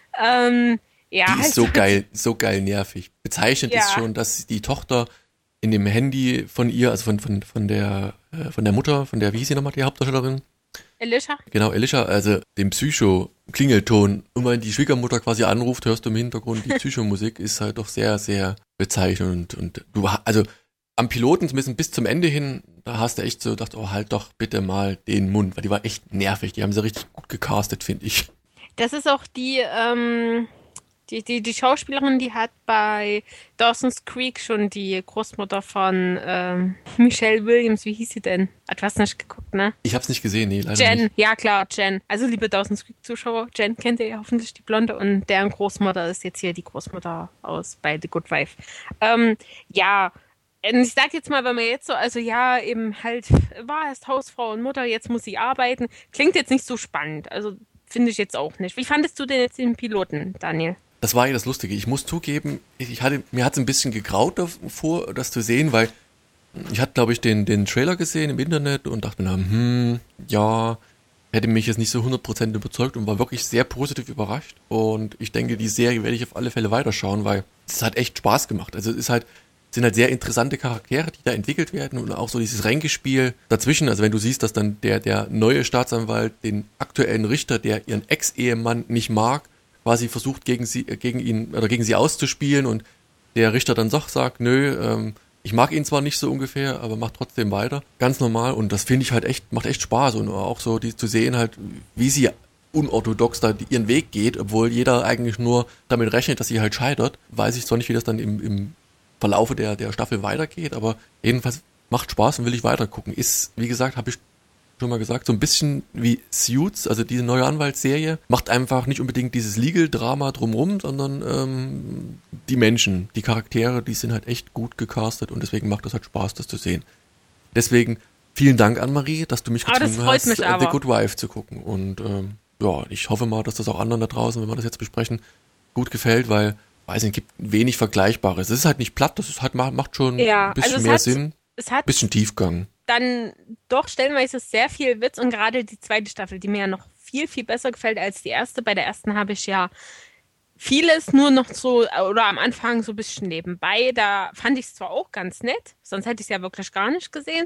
Ähm, ja, Die ist halt so so- geil, so geil nervig. Bezeichnend Ja. ist schon, dass die Tochter in dem Handy von ihr, also von, von, von der, äh, von der Mutter, von der, wie hieß sie nochmal, die Hauptdarstellerin? Elisha. Genau, Elisha, also dem Psycho-Klingelton, immer wenn die Schwiegermutter quasi anruft, hörst du im Hintergrund die Psychomusik, ist halt doch sehr, sehr bezeichnend. Und, und du, ha- also am Piloten zumindest bis zum Ende hin, da hast du echt so gedacht, oh, halt doch bitte mal den Mund, weil die war echt nervig. Die haben sie richtig gut gecastet, finde ich. Das ist auch die, ähm, die, die, die Schauspielerin, die hat bei Dawson's Creek schon die Großmutter von ähm, Michelle Williams, wie hieß sie denn? Hat was nicht geguckt, ne? Ich hab's nicht gesehen, nee, leider Jen, nicht. ja klar, Jen. Also liebe Dawson's Creek-Zuschauer, Jen kennt ihr ja hoffentlich, die Blonde, und deren Großmutter ist jetzt hier die Großmutter aus bei The Good Wife. Ähm, ja, und ich sag jetzt mal, wenn man jetzt so, also ja, eben halt war erst Hausfrau und Mutter, jetzt muss sie arbeiten, klingt jetzt nicht so spannend. Also finde ich jetzt auch nicht. Wie fandest du denn jetzt den Piloten, Daniel? Das war ja das Lustige. Ich muss zugeben, ich hatte, mir hat es ein bisschen gegraut davor, das zu sehen, weil ich hatte, glaube ich, den, den Trailer gesehen im Internet und dachte mir, hm, ja, hätte mich jetzt nicht so hundert Prozent überzeugt und war wirklich sehr positiv überrascht. Und ich denke, die Serie werde ich auf alle Fälle weiterschauen, weil es hat echt Spaß gemacht. Also es ist halt, es sind halt sehr interessante Charaktere, die da entwickelt werden und auch so dieses Ränkespiel dazwischen. Also wenn du siehst, dass dann der, der neue Staatsanwalt den aktuellen Richter, der ihren Ex-Ehemann nicht mag, quasi versucht gegen sie, äh, gegen ihn oder gegen sie auszuspielen und der Richter dann doch sagt, nö, ähm, ich mag ihn zwar nicht so ungefähr, aber macht trotzdem weiter. Ganz normal und das finde ich halt echt, macht echt Spaß und auch so die zu sehen halt, wie sie unorthodox da ihren Weg geht, obwohl jeder eigentlich nur damit rechnet, dass sie halt scheitert. Weiß ich zwar nicht, wie das dann im, im Verlaufe der, der Staffel weitergeht, aber jedenfalls macht Spaß und will ich weiter gucken. Ist, wie gesagt, habe ich schon mal gesagt, so ein bisschen wie Suits, also diese neue Anwaltsserie, macht einfach nicht unbedingt dieses Legal-Drama drumrum, sondern ähm, die Menschen, die Charaktere, die sind halt echt gut gecastet und deswegen macht das halt Spaß, das zu sehen. Deswegen vielen Dank, Anne-Marie, dass du mich Ah, das gezwungen freut hast, mich äh, aber. The Good Wife zu gucken. Und ähm, ja, ich hoffe mal, dass das auch anderen da draußen, wenn wir das jetzt besprechen, gut gefällt, weil, weiß nicht, gibt wenig Vergleichbares. Es ist halt nicht platt, das ist halt, macht schon Ja, ein bisschen also es mehr hat, Sinn, es hat bisschen Tiefgang. dann doch stellenweise sehr viel Witz und gerade die zweite Staffel, die mir ja noch viel, viel besser gefällt als die erste. Bei der ersten habe ich ja vieles nur noch so, oder am Anfang so ein bisschen nebenbei. Da fand ich es zwar auch ganz nett, sonst hätte ich es ja wirklich gar nicht gesehen.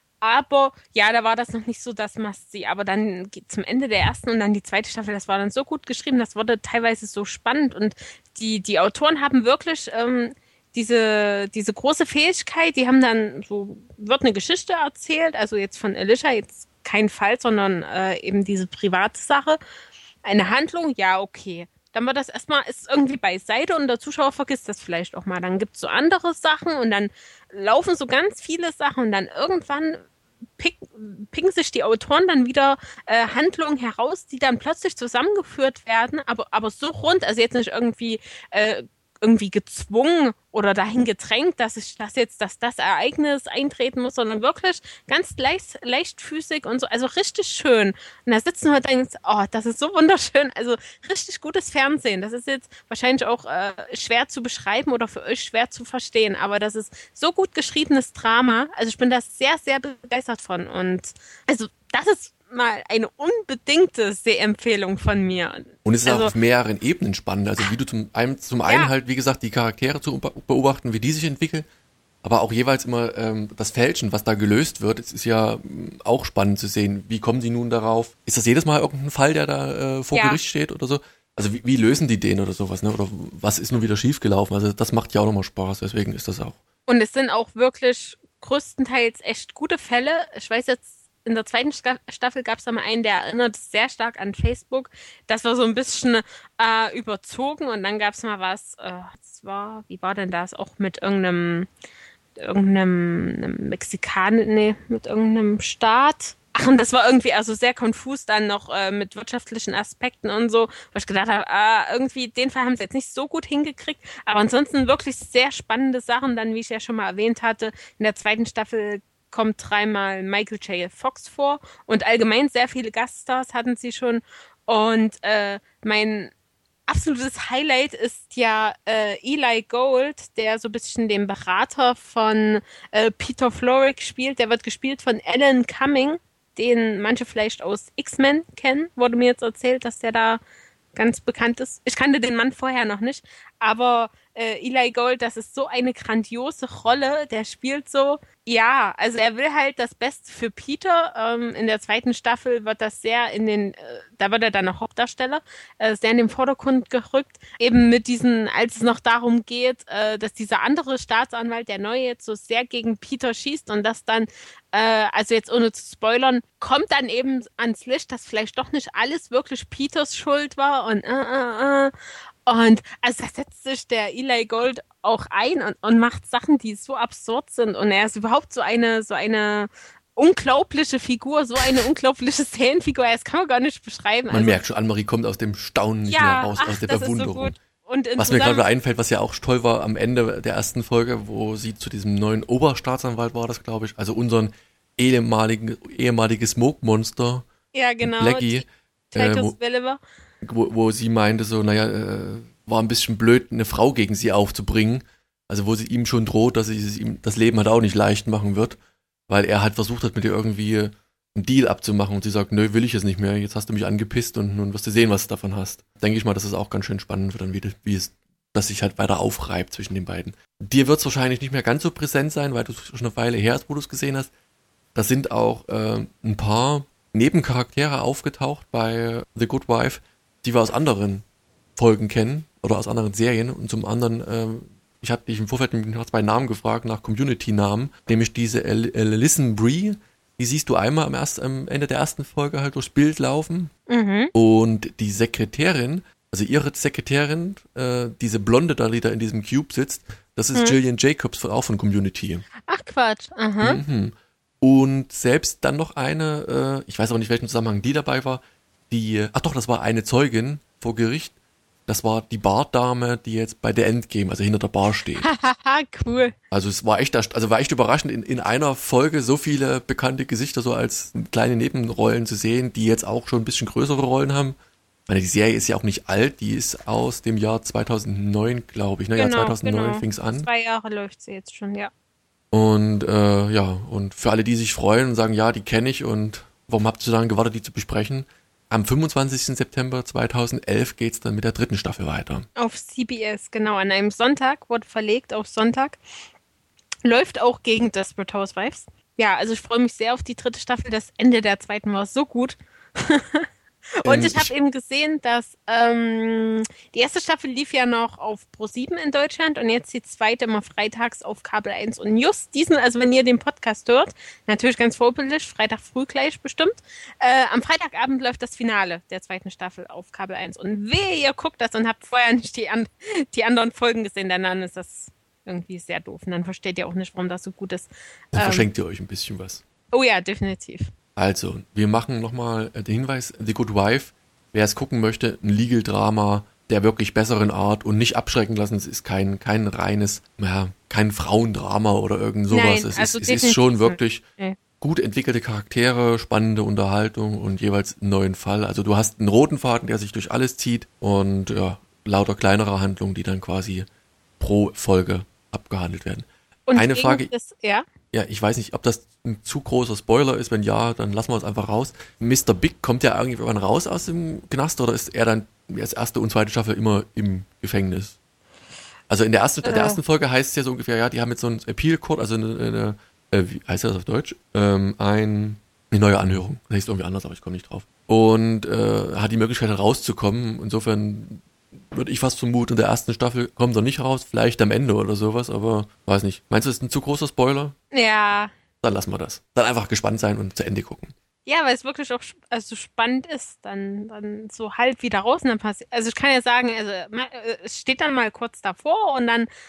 Aber ja, da war das noch nicht so das Must-See. Aber dann geht zum Ende der ersten und dann die zweite Staffel, das war dann so gut geschrieben, das wurde teilweise so spannend. Und die, die Autoren haben wirklich ähm, diese, diese große Fähigkeit, die haben dann so, wird eine Geschichte erzählt, also jetzt von Elisha, jetzt kein Fall, sondern äh, eben diese private Sache. Eine Handlung, ja, okay. Dann wird das erstmal, ist irgendwie beiseite und der Zuschauer vergisst das vielleicht auch mal. Dann gibt's so andere Sachen und dann laufen so ganz viele Sachen und dann irgendwann pick, picken sich die Autoren dann wieder äh, Handlungen heraus, die dann plötzlich zusammengeführt werden, aber, aber so rund, also jetzt nicht irgendwie äh, irgendwie gezwungen oder dahin gedrängt, dass ich das jetzt, dass das Ereignis eintreten muss, sondern wirklich ganz leicht, leichtfüßig und so, also richtig schön. Und da sitzen wir und denken, oh, das ist so wunderschön, also richtig gutes Fernsehen. Das ist jetzt wahrscheinlich auch äh, schwer zu beschreiben oder für euch schwer zu verstehen, aber das ist so gut geschriebenes Drama. Also ich bin da sehr, sehr begeistert von und also das ist mal eine unbedingte Sehempfehlung von mir. Und es ist also, auch auf mehreren Ebenen spannend. Also wie du zum einen, zum einen Ja. halt, wie gesagt, die Charaktere zu beobachten, wie die sich entwickeln, aber auch jeweils immer ähm, das Fälschen, was da gelöst wird. Es ist ja ähm, auch spannend zu sehen, wie kommen sie nun darauf? Ist das jedes Mal irgendein Fall, der da äh, vor Ja. Gericht steht oder so? Also wie, wie lösen die den oder sowas, ne? Oder was ist nun wieder schiefgelaufen? Also das macht ja auch nochmal Spaß, deswegen ist das auch. Und es sind auch wirklich größtenteils echt gute Fälle. Ich weiß jetzt, in der zweiten Sta- Staffel gab es da mal einen, der erinnert sehr stark an Facebook. Das war so ein bisschen äh, überzogen und dann gab es mal was, äh, das war, wie war denn das, auch mit irgendeinem irgendeinem einem Mexikaner, nee, mit irgendeinem Staat. Ach, und das war irgendwie also sehr konfus dann noch äh, mit wirtschaftlichen Aspekten und so, wo ich gedacht habe, ah, irgendwie den Fall haben sie jetzt nicht so gut hingekriegt, aber ansonsten wirklich sehr spannende Sachen, dann wie ich ja schon mal erwähnt hatte, in der zweiten Staffel kommt dreimal Michael J. Fox vor und allgemein sehr viele Gaststars hatten sie schon und äh, mein absolutes Highlight ist ja äh, Eli Gold, der so ein bisschen den Berater von äh, Peter Florrick spielt, der wird gespielt von Alan Cumming, den manche vielleicht aus X-Men kennen, wurde mir jetzt erzählt, dass der da ganz bekannt ist. Ich kannte den Mann vorher noch nicht, aber äh, Eli Gold, das ist so eine grandiose Rolle, der spielt so, ja, also er will halt das Beste für Peter. Ähm, in der zweiten Staffel wird das sehr in den, äh, da wird er dann noch Hauptdarsteller, äh, sehr in den Vordergrund gerückt, eben mit diesen, als es noch darum geht, äh, dass dieser andere Staatsanwalt, der neue jetzt so sehr gegen Peter schießt und das dann äh, also jetzt ohne zu spoilern, kommt dann eben ans Licht, dass vielleicht doch nicht alles wirklich Peters Schuld war und äh, äh, äh. Und also da setzt sich der Eli Gold auch ein und, und macht Sachen, die so absurd sind. Und er ist überhaupt so eine, so eine unglaubliche Figur, so eine unglaubliche Szenenfigur. Das kann man gar nicht beschreiben. Man also, merkt schon, Annemarie kommt aus dem Staunen nicht ja, mehr raus, ach, aus der das Bewunderung. Ist so gut. Und was mir gerade einfällt, was ja auch toll war am Ende der ersten Folge, wo sie zu diesem neuen Oberstaatsanwalt war, das glaube ich, also unseren ehemaligen ehemaliges Smoke-Monster, ja, genau, Blackie, Titus äh, wo, Welliver. Wo, wo sie meinte so, naja, äh, war ein bisschen blöd, eine Frau gegen sie aufzubringen. Also wo sie ihm schon droht, dass sie ihm das Leben halt auch nicht leicht machen wird, weil er halt versucht hat, mit ihr irgendwie einen Deal abzumachen und sie sagt, nö, will ich es nicht mehr, jetzt hast du mich angepisst und nun wirst du sehen, was du davon hast. Denke ich mal, dass es auch ganz schön spannend wird dann wieder, wie es, dass sich halt weiter aufreibt zwischen den beiden. Dir wird es wahrscheinlich nicht mehr ganz so präsent sein, weil du es schon eine Weile her ist, wo du es gesehen hast. Da sind auch äh, ein paar Nebencharaktere aufgetaucht bei The Good Wife, die wir aus anderen Folgen kennen oder aus anderen Serien und zum anderen, ähm, ich habe dich im Vorfeld nach zwei Namen gefragt, nach Community-Namen, nämlich diese Alison Brie, die siehst du einmal am, erst, am Ende der ersten Folge halt durchs Bild laufen mhm. und die Sekretärin, also ihre Sekretärin, äh, diese Blonde da, die da in diesem Cube sitzt, das ist mhm. Gillian Jacobs, von, auch von Community. Ach Quatsch, aha. Mhm. Und selbst dann noch eine, äh, ich weiß auch nicht, welchen Zusammenhang die dabei war, die, ach doch, das war eine Zeugin vor Gericht. Das war die Bardame, die jetzt bei The Endgame, also hinter der Bar steht. Haha, cool. Also es war echt, also war echt überraschend, in, in einer Folge so viele bekannte Gesichter so als kleine Nebenrollen zu sehen, die jetzt auch schon ein bisschen größere Rollen haben. Ich meine, die Serie ist ja auch nicht alt, die ist aus dem Jahr zweitausendneun, glaube ich. Ne? Genau, ja, zweitausendneun genau. fing es an. Zwei Jahre läuft sie jetzt schon, ja. Und äh, ja, und für alle, die sich freuen und sagen, ja, die kenne ich und warum habt ihr so lange gewartet, die zu besprechen? Am fünfundzwanzigsten September zweitausendelf geht's dann mit der dritten Staffel weiter. Auf C B S, genau. An einem Sonntag, wurde verlegt auf Sonntag. Läuft auch gegen Desperate Housewives. Ja, also ich freue mich sehr auf die dritte Staffel. Das Ende der zweiten war so gut. Und ähm, ich habe eben gesehen, dass ähm, die erste Staffel lief ja noch auf ProSieben in Deutschland und jetzt die zweite immer freitags auf Kabel eins. Und just diesen, also wenn ihr den Podcast hört, natürlich ganz vorbildlich, Freitag früh gleich bestimmt, äh, am Freitagabend läuft das Finale der zweiten Staffel auf Kabel eins. Und wehe, ihr guckt das und habt vorher nicht die, an, die anderen Folgen gesehen, dann ist das irgendwie sehr doof. Und dann versteht ihr auch nicht, warum das so gut ist. Dann ähm, verschenkt ihr euch ein bisschen was. Oh ja, definitiv. Also, wir machen nochmal den Hinweis, The Good Wife, wer es gucken möchte, ein Legal-Drama der wirklich besseren Art und nicht abschrecken lassen. Es ist kein, kein reines, ja, kein Frauendrama oder irgend sowas. Nein, es, also ist, es ist schon wirklich okay. gut entwickelte Charaktere, spannende Unterhaltung und jeweils einen neuen Fall. Also du hast einen roten Faden, der sich durch alles zieht und ja, lauter kleinerer Handlungen, die dann quasi pro Folge abgehandelt werden. Und Eine Frage, das, ja? ja, ich weiß nicht, ob das ein zu großer Spoiler ist. Wenn ja, dann lassen wir es einfach raus. Mister Big kommt ja irgendwann raus aus dem Knast oder ist er dann als erste und zweite Staffel immer im Gefängnis? Also in der ersten, äh. der ersten Folge heißt es ja so ungefähr, ja, die haben jetzt so einen Appeal Court, also eine, eine äh, wie heißt das auf Deutsch? Ähm, ein, eine neue Anhörung. Das heißt irgendwie anders, aber ich komme nicht drauf. Und äh, hat die Möglichkeit rauszukommen. Insofern würde ich fast vermuten, in der ersten Staffel kommt er nicht raus, vielleicht am Ende oder sowas, aber weiß nicht. Meinst du, das ist ein zu großer Spoiler? Ja. Dann lassen wir das. Dann einfach gespannt sein und zu Ende gucken. Ja, weil es wirklich auch also spannend ist, dann, dann so halb wieder raus und dann passiert. Also ich kann ja sagen, also es steht dann mal kurz davor und dann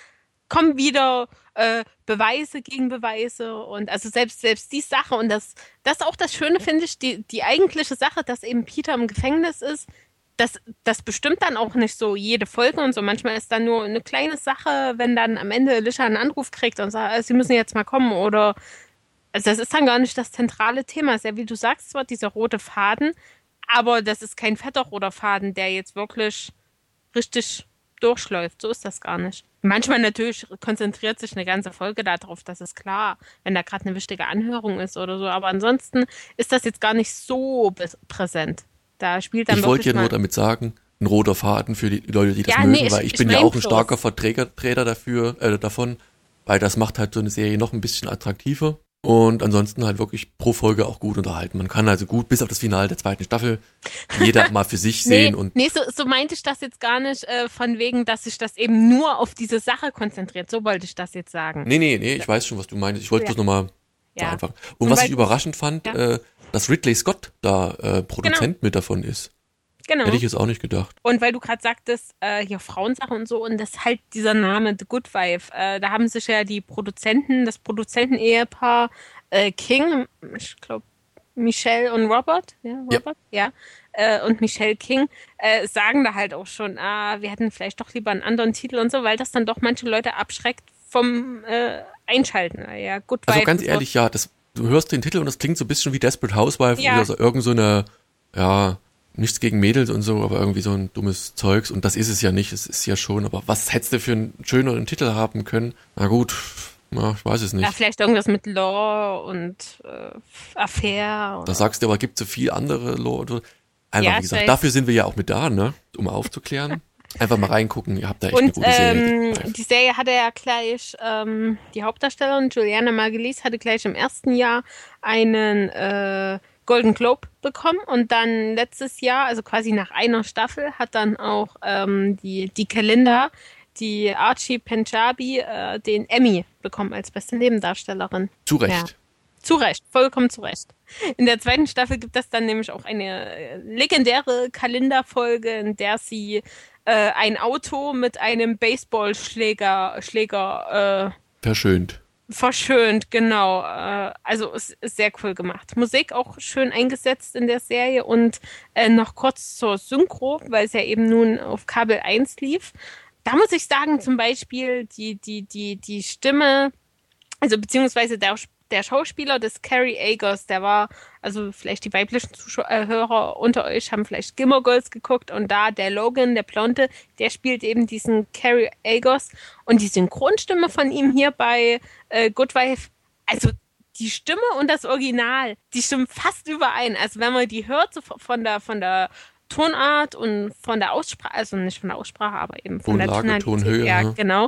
kommen wieder äh, Beweise gegen Beweise und also selbst selbst die Sache und das das ist auch das Schöne, finde ich, die die eigentliche Sache, dass eben Peter im Gefängnis ist, das das bestimmt dann auch nicht so jede Folge und so. Manchmal ist dann nur eine kleine Sache, wenn dann am Ende Alicia einen Anruf kriegt und sagt, sie müssen jetzt mal kommen oder also das ist dann gar nicht das zentrale Thema. Ist ja, wie du sagst, zwar dieser rote Faden, aber das ist kein fetter roter Faden, der jetzt wirklich richtig durchläuft. So ist das gar nicht. Manchmal natürlich konzentriert sich eine ganze Folge darauf, das ist klar, wenn da gerade eine wichtige Anhörung ist oder so. Aber ansonsten ist das jetzt gar nicht so präsent. Da spielt dann Ich wollte ja mal nur damit sagen, ein roter Faden für die Leute, die das Ja, mögen, nee, ich- weil ich, ich bin ja mein auch ein bloß. starker Vertreter Träger dafür, äh, davon, weil das macht halt so eine Serie noch ein bisschen attraktiver und ansonsten halt wirklich pro Folge auch gut unterhalten. Man kann also gut bis auf das Finale der zweiten Staffel jeder mal für sich sehen Nee, und nee so, so meinte ich das jetzt gar nicht, äh, von wegen, dass sich das eben nur auf diese Sache konzentriert. So wollte ich das jetzt sagen. nee, nee, nee, ich weiß schon, was du meinst. Ich wollte Ja. bloß nochmal Ja. vereinfachen. Und, Und was weil- ich überraschend fand, Ja. äh, dass Ridley Scott da äh, Produzent mit davon ist. Genau. Hätte ich jetzt auch nicht gedacht. Und weil du gerade sagtest, äh, hier Frauensache und so, und das ist halt dieser Name, The Good Wife, äh, da haben sich ja die Produzenten, das Produzenten-Ehepaar äh, King, ich glaube Michelle und Robert, ja, Ja. Robert, ja, äh, und Michelle King, äh, sagen da halt auch schon, ah, wir hätten vielleicht doch lieber einen anderen Titel und so, weil das dann doch manche Leute abschreckt vom äh, Einschalten. Ja, Good Wife. Also ganz und so. ehrlich, ja, das, du hörst den Titel und das klingt so ein bisschen wie Desperate Housewife, Ja. also irgend so eine, ja, nichts gegen Mädels und so, aber irgendwie so ein dummes Zeugs und das ist es ja nicht, es ist ja schon, aber was hättest du für einen schöneren Titel haben können? Na gut, ja, ich weiß es nicht. Ja, vielleicht irgendwas mit Law und äh, Affair. Da Oder sagst du aber, gibt so viel andere Leute. Einfach, Ja, wie gesagt, vielleicht. dafür sind wir ja auch mit da, ne? Um aufzuklären. Einfach mal reingucken, ihr habt da echt eine Und gute Serie. ähm, die Serie hatte ja gleich, ähm, die Hauptdarstellerin Juliana Margulies hatte gleich im ersten Jahr einen äh, Golden Globe bekommen und dann letztes Jahr, also quasi nach einer Staffel, hat dann auch ähm, die, die Kalinda, die Archie Panjabi, äh, den Emmy bekommen als beste Nebendarstellerin. Zu Recht. Ja. Zu Recht, vollkommen zu Recht. In der zweiten Staffel gibt es dann nämlich auch eine äh, legendäre Kalinda-Folge, in der sie äh, ein Auto mit einem Baseballschläger Schläger, Verschönt. äh, verschönt, genau. Äh, also es ist sehr cool gemacht. Musik auch schön eingesetzt in der Serie und äh, noch kurz zur Synchro, weil es ja eben nun auf Kabel eins lief. Da muss ich sagen, zum Beispiel die, die, die, die Stimme, also beziehungsweise der, der Schauspieler des Carrie Agers, der war, also vielleicht die weiblichen Zuhörer unter euch haben vielleicht Gilmore Girls geguckt und da der Logan, der Blonde, der spielt eben diesen Carrie Agers und die Synchronstimme von ihm hier bei äh, Good Wife, also die Stimme und das Original, die stimmen fast überein. Also wenn man die hört, so von der, von der Tonart und von der Aussprache, also nicht von der Aussprache, aber eben von Tonlage, der Tonalität. Tonhöhe, Ja, ja. genau.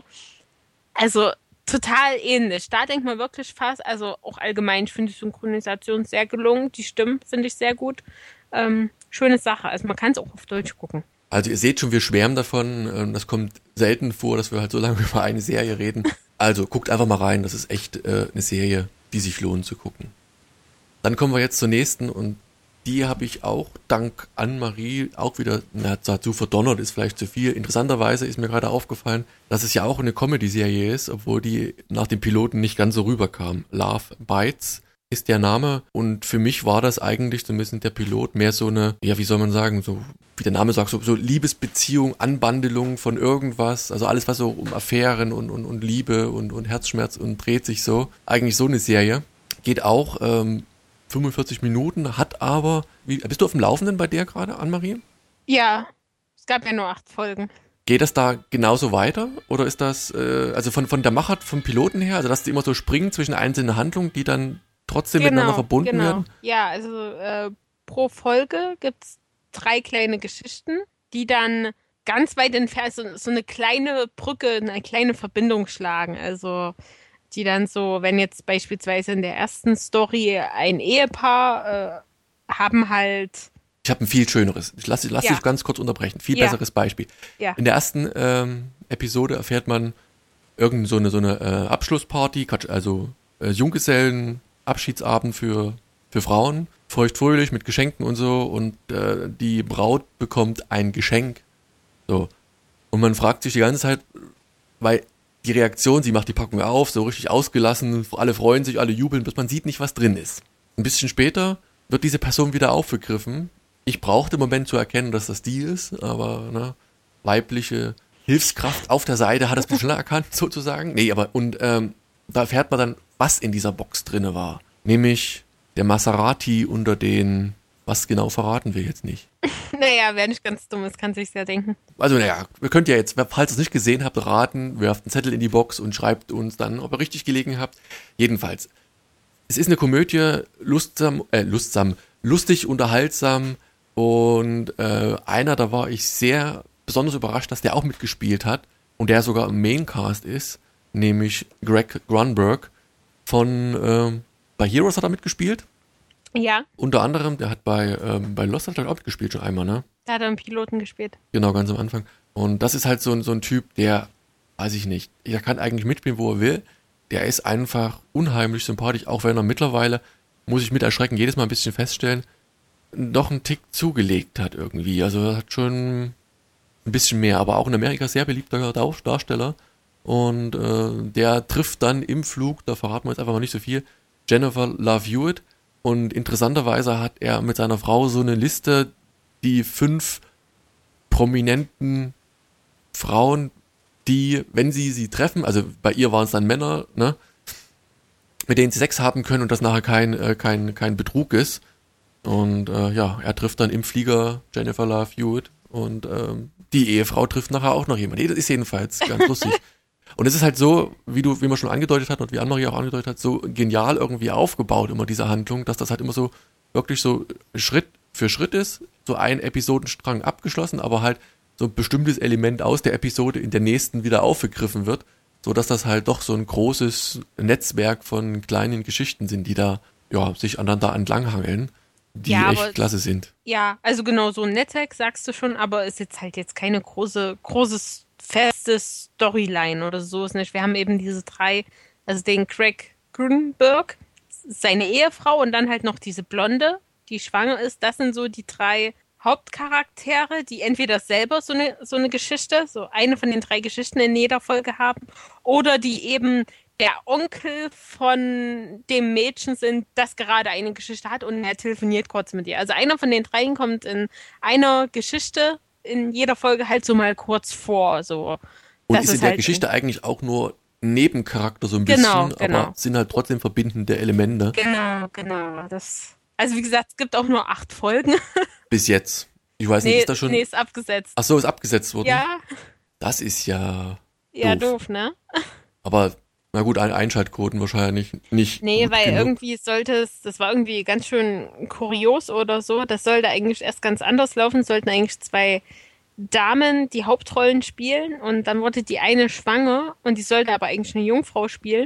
Also total ähnlich. Da denkt man wirklich fast, also auch allgemein, ich finde die Synchronisation sehr gelungen. Die Stimmen finde ich sehr gut. Ähm, schöne Sache. Also man kann es auch auf Deutsch gucken. Also ihr seht schon, wir schwärmen davon. ähm, Das kommt selten vor, dass wir halt so lange über eine Serie reden. Also guckt einfach mal rein. Das ist echt äh, eine Serie, die sich lohnt zu gucken. Dann kommen wir jetzt zur nächsten und die habe ich auch dank Anne-Marie auch wieder, na, dazu verdonnert ist vielleicht zu viel. Interessanterweise ist mir gerade aufgefallen, dass es ja auch eine Comedy-Serie ist, obwohl die nach dem Piloten nicht ganz so rüberkam. Love Bites ist der Name und für mich war das eigentlich zumindest der Pilot mehr so eine, ja wie soll man sagen, so wie der Name sagt, so, so Liebesbeziehung, Anbandelung von irgendwas, also alles was so um Affären und, und, und Liebe und, und Herzschmerz und dreht sich so. Eigentlich so eine Serie. Geht auch ähm, fünfundvierzig Minuten, hat aber, wie, bist du auf dem Laufenden bei der gerade, Anne-Marie? Ja, es gab ja nur acht Folgen. Geht das da genauso weiter? Oder ist das, äh, also von, von der Machart, vom Piloten her, also dass die immer so springen zwischen einzelnen Handlungen, die dann trotzdem miteinander verbunden genau. werden? Ja, also äh, pro Folge gibt's drei kleine Geschichten, die dann ganz weit entfernt, so, so eine kleine Brücke, eine kleine Verbindung schlagen. Also die dann so, wenn jetzt beispielsweise in der ersten Story ein Ehepaar äh, haben halt... Ich habe ein viel schöneres. Ich lass, lass Ja. dich ganz kurz unterbrechen. Viel Ja. besseres Beispiel. Ja. In der ersten ähm, Episode erfährt man irgend so eine, so eine äh, Abschlussparty, Quatsch, also äh, Junggesellen, Abschiedsabend für, für Frauen, feuchtfröhlich mit Geschenken und so und äh, die Braut bekommt ein Geschenk. So. Und man fragt sich die ganze Zeit, weil die Reaktion, sie macht die Packung auf, so richtig ausgelassen, alle freuen sich, alle jubeln, bis man sieht nicht, was drin ist. Ein bisschen später wird diese Person wieder aufgegriffen. Ich brauchte im Moment zu erkennen, dass das die ist, aber ne, weibliche Hilfskraft auf der Seite hat es ein bisschen schneller erkannt, sozusagen. Nee, aber und ähm, da erfährt man dann, was in dieser Box drinne war. Nämlich der Maserati unter den, was genau verraten wir jetzt nicht. Naja, wer nicht ganz dumm ist, kann sich's ja denken. Also naja, wir könnt ja jetzt, falls ihr es nicht gesehen habt, raten, werft einen Zettel in die Box und schreibt uns dann, ob ihr richtig gelegen habt. Jedenfalls, es ist eine Komödie, lustsam, äh, lustsam, lustig, unterhaltsam und äh, einer, da war ich sehr besonders überrascht, dass der auch mitgespielt hat und der sogar im Maincast ist, nämlich Greg Grunberg von, äh, bei Heroes hat er mitgespielt. Ja. Unter anderem, der hat bei, ähm, bei Lost hat er auch mitgespielt schon einmal, ne? Da hat er einen Piloten gespielt. Genau, ganz am Anfang. Und das ist halt so ein, so ein Typ, der, weiß ich nicht, der kann eigentlich mitspielen, wo er will. Der ist einfach unheimlich sympathisch, auch wenn er mittlerweile, muss ich mit erschrecken, jedes Mal ein bisschen feststellen, noch einen Tick zugelegt hat irgendwie. Also er hat schon ein bisschen mehr, aber auch in Amerika sehr beliebter Darsteller. Und äh, der trifft dann im Flug, da verraten wir jetzt einfach mal nicht so viel, Jennifer Love Hewitt. Und interessanterweise hat er mit seiner Frau so eine Liste, die fünf prominenten Frauen, die, wenn sie sie treffen, also bei ihr waren es dann Männer, ne, mit denen sie Sex haben können und das nachher kein, äh, kein, kein Betrug ist. Und äh, ja, er trifft dann im Flieger Jennifer Love Hewitt und ähm, die Ehefrau trifft nachher auch noch jemand. Das ist jedenfalls ganz lustig. Und es ist halt so, wie du, wie man schon angedeutet hat und wie Annemarie auch angedeutet hat, so genial irgendwie aufgebaut immer diese Handlung, dass das halt immer so wirklich so Schritt für Schritt ist, so ein Episodenstrang abgeschlossen, aber halt so ein bestimmtes Element aus der Episode in der nächsten wieder aufgegriffen wird, so dass das halt doch so ein großes Netzwerk von kleinen Geschichten sind, die da ja sich aneinander entlanghangeln, die ja, echt klasse sind. Ja, also genau, so ein Netzwerk sagst du schon, aber ist jetzt halt jetzt keine große, großes feste Storyline oder so ist nicht. Wir haben eben diese drei, also den Craig Grunberg, seine Ehefrau und dann halt noch diese Blonde, die schwanger ist. Das sind so die drei Hauptcharaktere, die entweder selber so eine, so eine Geschichte, so eine von den drei Geschichten in jeder Folge haben oder die eben der Onkel von dem Mädchen sind, das gerade eine Geschichte hat und er telefoniert kurz mit ihr. Also einer von den dreien kommt in einer Geschichte in jeder Folge halt so mal kurz vor, so. Und das ist in der halt Geschichte eigentlich auch nur Nebencharakter so ein genau, bisschen, genau. aber sind halt trotzdem verbindende Elemente. Genau, genau. Das, also wie gesagt, es gibt auch nur acht Folgen. Bis jetzt. Ich weiß nicht, nee, ist das schon... Nee, ist abgesetzt. Ach so, ist abgesetzt worden? Ja. Das ist ja Ja, doof, doof ne? Aber, na gut, ein Einschaltquoten wahrscheinlich nicht Nee, weil genug. irgendwie sollte es, das war irgendwie ganz schön kurios oder so, das sollte eigentlich erst ganz anders laufen, sollten eigentlich zwei Damen die Hauptrollen spielen und dann wurde die eine schwanger und die sollte aber eigentlich eine Jungfrau spielen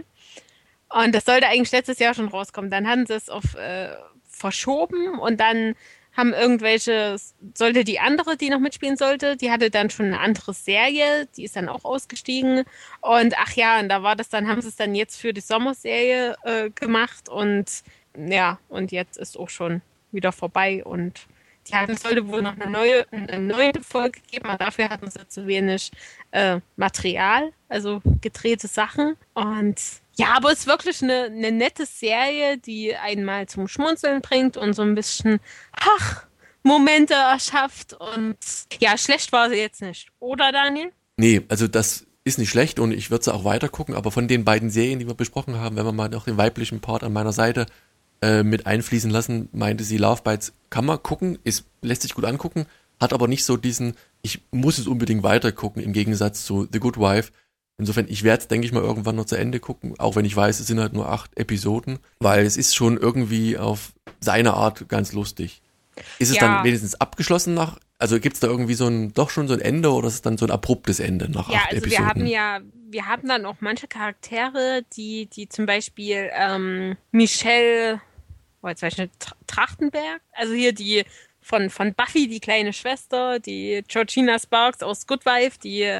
und das sollte eigentlich letztes Jahr schon rauskommen. Dann hatten sie es auf äh, verschoben und dann haben irgendwelche, sollte die andere, die noch mitspielen sollte, die hatte dann schon eine andere Serie, die ist dann auch ausgestiegen und ach ja, und da war das dann, haben sie es dann jetzt für die Sommerserie äh, gemacht und ja, und jetzt ist auch schon wieder vorbei und ja, es sollte wohl noch eine neue, eine neue Folge geben, aber dafür hatten sie zu wenig äh, Material, also gedrehte Sachen. Und ja, aber es ist wirklich eine, eine nette Serie, die einen mal zum Schmunzeln bringt und so ein bisschen, ach, Momente erschafft. Und ja, schlecht war sie jetzt nicht. Oder, Daniel? Nee, also das ist nicht schlecht und ich würde sie auch weiter gucken, aber von den beiden Serien, die wir besprochen haben, wenn wir mal noch den weiblichen Part an meiner Seite mit einfließen lassen, meinte sie, Love Bites kann man gucken, ist, lässt sich gut angucken, hat aber nicht so diesen, ich muss es unbedingt weiter gucken, im Gegensatz zu The Good Wife. Insofern, ich werde es, denke ich mal, irgendwann noch zu Ende gucken, auch wenn ich weiß, es sind halt nur acht Episoden, weil es ist schon irgendwie auf seine Art ganz lustig. Ist es ja. dann wenigstens abgeschlossen nach, also gibt es da irgendwie so ein, doch schon so ein Ende oder ist es dann so ein abruptes Ende nach ja, acht also Episoden? Wir haben ja, wir haben dann auch manche Charaktere, die, die zum Beispiel ähm, Michelle, oh, jetzt weiß ich nicht, Trachtenberg, also hier die von, von Buffy, die kleine Schwester, die Georgina Sparks aus Good Wife, die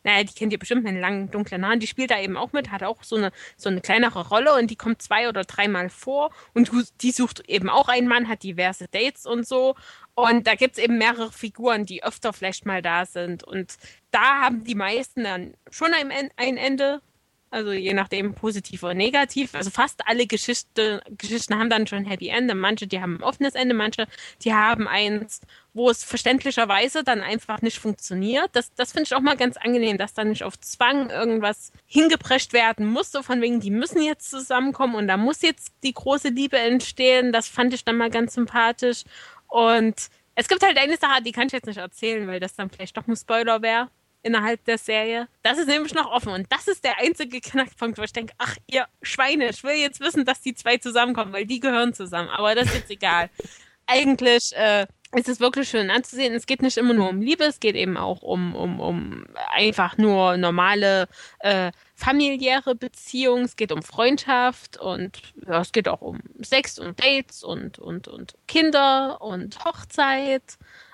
Naja, die kennt ihr bestimmt mit den langen, dunklen Haaren. Die spielt da eben auch mit, hat auch so eine, so eine kleinere Rolle und die kommt zwei oder dreimal vor. Und die sucht eben auch einen Mann, hat diverse Dates und so. Und da gibt's eben mehrere Figuren, die öfter vielleicht mal da sind. Und da haben die meisten dann schon ein, ein Ende. Also je nachdem positiv oder negativ. Also fast alle Geschichte, Geschichten haben dann schon ein Happy End. Manche, die haben ein offenes Ende, manche, die haben eins, wo es verständlicherweise dann einfach nicht funktioniert. Das, das finde ich auch mal ganz angenehm, dass da nicht auf Zwang irgendwas hingeprescht werden muss. So von wegen, die müssen jetzt zusammenkommen und da muss jetzt die große Liebe entstehen. Das fand ich dann mal ganz sympathisch. Und es gibt halt eine Sache, die kann ich jetzt nicht erzählen, weil das dann vielleicht doch ein Spoiler wäre innerhalb der Serie. Das ist nämlich noch offen und das ist der einzige Knackpunkt, wo ich denke, ach ihr Schweine, ich will jetzt wissen, dass die zwei zusammenkommen, weil die gehören zusammen, aber das ist jetzt egal. Eigentlich äh, ist es wirklich schön anzusehen. Es geht nicht immer nur um Liebe, es geht eben auch um, um, um einfach nur normale äh, familiäre Beziehungen, es geht um Freundschaft und ja, es geht auch um Sex und Dates und, und, und Kinder und Hochzeit,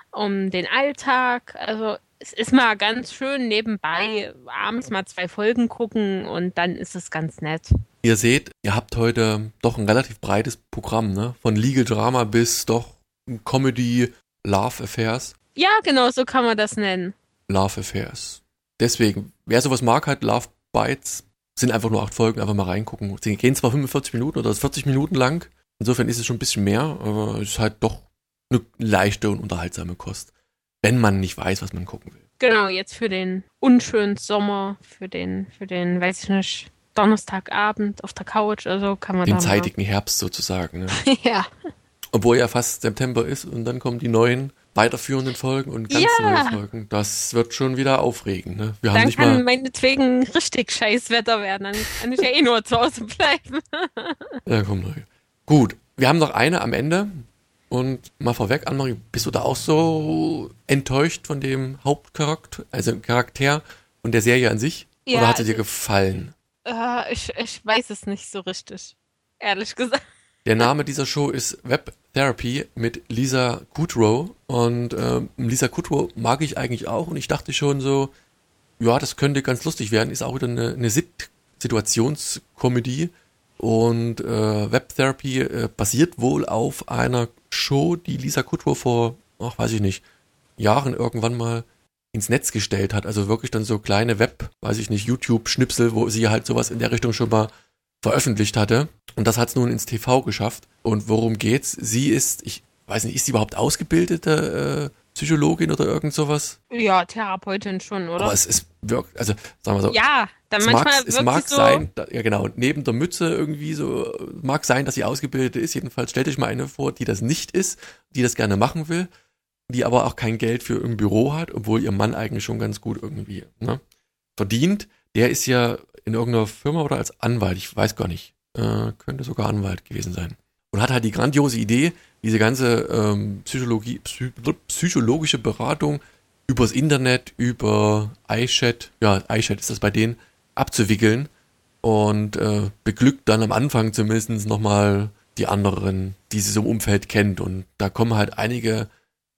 um den Alltag, also es ist mal ganz schön nebenbei abends mal zwei Folgen gucken und dann ist es ganz nett. Ihr seht, ihr habt heute doch ein relativ breites Programm, ne? Von Legal Drama bis doch Comedy, Love Affairs. Ja, genau, so kann man das nennen. Love Affairs. Deswegen, wer sowas mag, halt Love Bites, sind einfach nur acht Folgen, einfach mal reingucken. Sie gehen zwar fünfundvierzig Minuten oder vierzig Minuten lang, insofern ist es schon ein bisschen mehr, aber es ist halt doch eine leichte und unterhaltsame Kost. Wenn man nicht weiß, was man gucken will. Genau, jetzt für den unschönen Sommer, für den, für den, weiß ich nicht, Donnerstagabend auf der Couch, also kann man den da zeitigen Herbst sozusagen. Ne? Ja. Obwohl ja fast September ist und dann kommen die neuen weiterführenden Folgen und ganz ja. neue Folgen. Das wird schon wieder aufregend. Ne? Wir haben dann nicht kann mal meinetwegen richtig scheiß Wetter werden, dann kann ich ja eh nur zu Hause bleiben. Ja, komm neu. Gut, wir haben noch eine am Ende. Und mal vorweg, Annemarie, bist du da auch so enttäuscht von dem Hauptcharakter, also Charakter und der Serie an sich? Ja, Oder hat sie also, dir gefallen? Äh, ich, ich weiß es nicht so richtig, ehrlich gesagt. Der Name dieser Show ist Web Therapy mit Lisa Kudrow. Und äh, Lisa Kudrow mag ich eigentlich auch. Und ich dachte schon so, ja, das könnte ganz lustig werden. Ist auch wieder eine, eine Sit-Situationskomödie. Und äh, Web Therapy äh, basiert wohl auf einer Show, die Lisa Kudrow vor, ach weiß ich nicht, Jahren irgendwann mal ins Netz gestellt hat. Also wirklich dann so kleine Web, weiß ich nicht, YouTube-Schnipsel, wo sie halt sowas in der Richtung schon mal veröffentlicht hatte. Und das hat es nun ins T V geschafft. Und worum geht's? Sie ist, ich weiß nicht, ist sie überhaupt ausgebildete äh, Psychologin oder irgend sowas? Ja, Therapeutin schon, oder? Aber es ist wirklich, also sagen wir so, ja, dann es manchmal mag, es mag so sein, da, ja genau, neben der Mütze irgendwie so, mag sein, dass sie ausgebildet ist. Jedenfalls stellt euch mal eine vor, die das nicht ist, die das gerne machen will, die aber auch kein Geld für ein Büro hat, obwohl ihr Mann eigentlich schon ganz gut irgendwie ne, verdient. Der ist ja in irgendeiner Firma oder als Anwalt, ich weiß gar nicht, äh, könnte sogar Anwalt gewesen sein. Und hat halt die grandiose Idee, diese ganze ähm, Psychologie, psy- psychologische Beratung übers Internet, über iChat, ja, iChat ist das bei denen, abzuwickeln und äh, beglückt dann am Anfang zumindest nochmal die anderen, die sie so im Umfeld kennt. Und da kommen halt einige,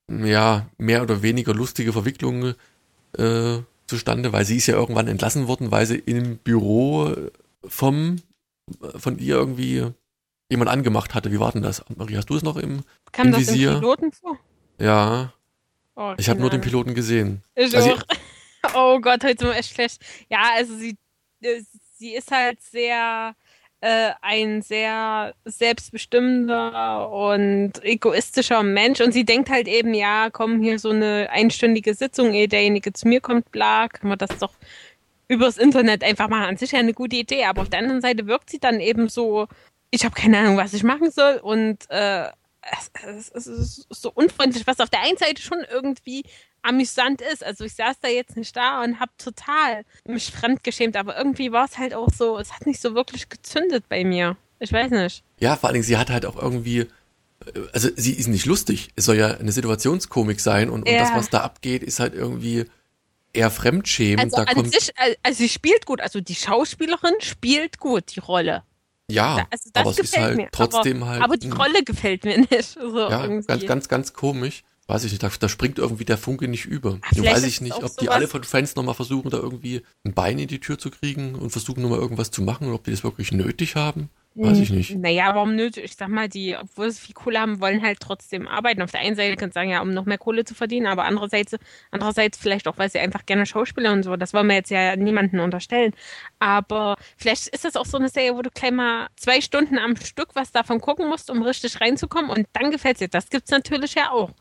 ja, mehr oder weniger lustige Verwicklungen äh, zustande, weil sie ist ja irgendwann entlassen worden, weil sie im Büro vom von ihr irgendwie jemand angemacht hatte. Wie war denn das? Marie, hast du es noch im, Kam im das Visier? im Piloten vor? Ja, Oh, ich habe nur den keine Piloten gesehen. Ahnung. Ich Also, auch. Oh Gott, heute sind wir echt schlecht. Ja, also sie, äh, sie ist halt sehr äh, ein sehr selbstbestimmter und egoistischer Mensch und sie denkt halt eben, ja, komm, hier so eine einstündige Sitzung, ehe derjenige zu mir kommt, bla, können wir das doch übers Internet einfach machen. An sich ja eine gute Idee, aber auf der anderen Seite wirkt sie dann eben so, ich habe keine Ahnung, was ich machen soll und äh, es, es, es ist so unfreundlich, was auf der einen Seite schon irgendwie amüsant ist. Also ich saß da jetzt nicht da und habe total mich fremdgeschämt, aber irgendwie war es halt auch so, es hat nicht so wirklich gezündet bei mir. Ich weiß nicht. ja, vor allen Dingen, sie hat halt auch irgendwie, also sie ist nicht lustig. Es soll ja eine Situationskomik sein und, und Ja. das, was da abgeht, ist halt irgendwie eher fremdschämend. Also Da an kommt, sich, also sie spielt gut, also die Schauspielerin spielt gut die Rolle. ja, Also das aber es ist gefällt halt mir. trotzdem aber, halt, aber die mh, Rolle gefällt mir nicht. So ja, irgendwie. ganz, ganz, ganz komisch. weiß ich nicht, da, da springt irgendwie der Funke nicht über. Ach, Nun vielleicht weiß ist ich es nicht, auch ob die sowas- alle von Friends nochmal versuchen, da irgendwie ein Bein in die Tür zu kriegen und versuchen nochmal irgendwas zu machen und ob die das wirklich nötig haben. Weiß ich nicht. Naja, warum nötig? Ich sag mal, die, obwohl sie viel Kohle haben, wollen halt trotzdem arbeiten. Auf der einen Seite kannst du sagen, ja, um noch mehr Kohle zu verdienen, aber andererseits, andererseits vielleicht auch, weil sie einfach gerne Schauspieler und so, das wollen wir jetzt ja niemanden unterstellen. Aber vielleicht ist das auch so eine Serie, wo du gleich mal zwei Stunden am Stück was davon gucken musst, um richtig reinzukommen und dann gefällt's dir. Das gibt's natürlich ja auch.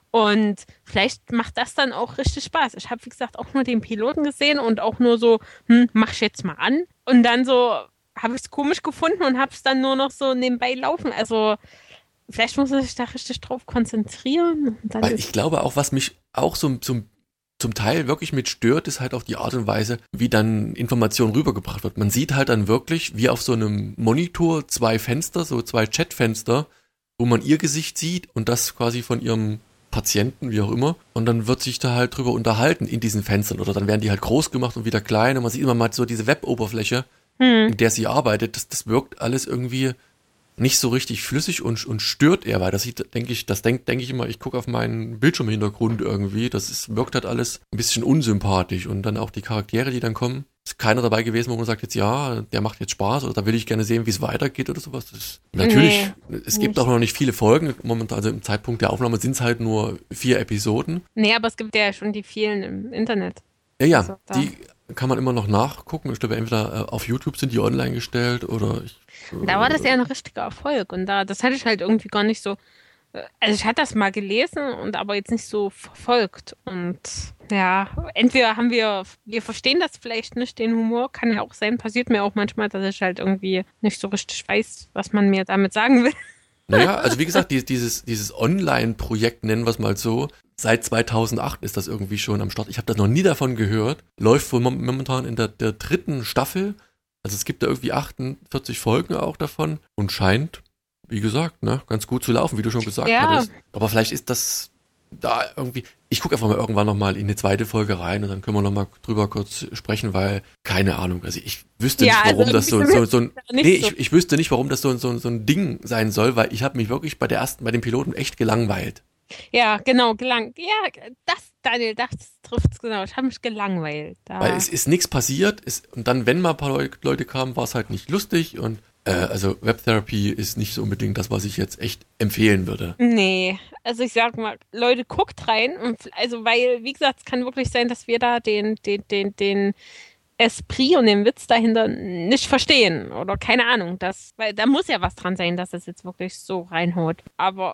Und vielleicht macht das dann auch richtig Spaß. Ich habe, wie gesagt, auch nur den Piloten gesehen und auch nur so, hm, mach ich jetzt mal an. Und dann so habe ich es komisch gefunden und habe es dann nur noch so nebenbei laufen. Also vielleicht muss man sich da richtig drauf konzentrieren. Und dann Weil ist ich glaube auch, was mich auch so, so zum Teil wirklich mit stört, ist halt auch die Art und Weise, wie dann Information rübergebracht wird. Man sieht halt dann wirklich, wie auf so einem Monitor zwei Fenster, so zwei Chatfenster, wo man ihr Gesicht sieht und das quasi von ihrem Patienten, wie auch immer. Und dann wird sich da halt drüber unterhalten in diesen Fenstern. Oder dann werden die halt groß gemacht und wieder klein und man sieht immer mal so diese Web-Oberfläche, hm. in der sie arbeitet. Das, das wirkt alles irgendwie nicht so richtig flüssig und, und stört eher, weil das sieht, denke ich, das denke denk ich immer, ich gucke auf meinen Bildschirmhintergrund irgendwie, das ist, wirkt halt alles ein bisschen unsympathisch und dann auch die Charaktere, die dann kommen, ist keiner dabei gewesen, wo man sagt jetzt, ja, der macht jetzt Spaß oder da will ich gerne sehen, wie es weitergeht oder sowas. Das ist, natürlich, Nee, es gibt nicht. auch noch nicht viele Folgen, momentan, also im Zeitpunkt der Aufnahme sind es halt nur vier Episoden. Nee, aber es gibt ja schon die vielen im Internet. Ja, ja, Also da- die kann man immer noch nachgucken. Ich glaube, entweder äh, auf YouTube sind die online gestellt oder ich, Da war das ja ein richtiger Erfolg und da, das hatte ich halt irgendwie gar nicht so, äh, also ich hatte das mal gelesen und aber jetzt nicht so verfolgt und ja, entweder haben wir, wir verstehen das vielleicht nicht, den Humor, kann ja auch sein, passiert mir auch manchmal, dass ich halt irgendwie nicht so richtig weiß, was man mir damit sagen will. Naja, also wie gesagt, die, dieses, dieses Online-Projekt, nennen wir es mal so, seit zweitausendacht ist das irgendwie schon am Start. Ich habe das noch nie davon gehört. Läuft wohl mom- momentan in der, der dritten Staffel. Also es gibt da irgendwie achtundvierzig Folgen auch davon und scheint, wie gesagt, ne, ganz gut zu laufen, wie du schon gesagt Ja. hattest. Aber vielleicht ist das da irgendwie, ich gucke einfach mal irgendwann nochmal in eine zweite Folge rein und dann können wir nochmal drüber kurz sprechen, weil, keine Ahnung, also ich wüsste Ja, nicht, warum also das so, ich so, so ein, nicht nee, so. ich, ich wüsste nicht, warum das so, so, so ein Ding sein soll, weil ich habe mich wirklich bei der ersten, bei den Piloten echt gelangweilt. Ja, genau, gelang. Ja, das, Daniel, das trifft's genau. Ich habe mich gelangweilt. Da. Weil es ist nichts passiert es, und dann, wenn mal ein paar Leu- Leute kamen, war es halt nicht lustig und äh, also Webtherapy ist nicht so unbedingt das, was ich jetzt echt empfehlen würde. Nee, also ich sag mal, Leute, guckt rein. Und, also, weil, wie gesagt, es kann wirklich sein, dass wir da den, den, den, den Esprit und den Witz dahinter nicht verstehen. Oder keine Ahnung. Das, weil da muss ja was dran sein, dass das jetzt wirklich so reinhaut. Aber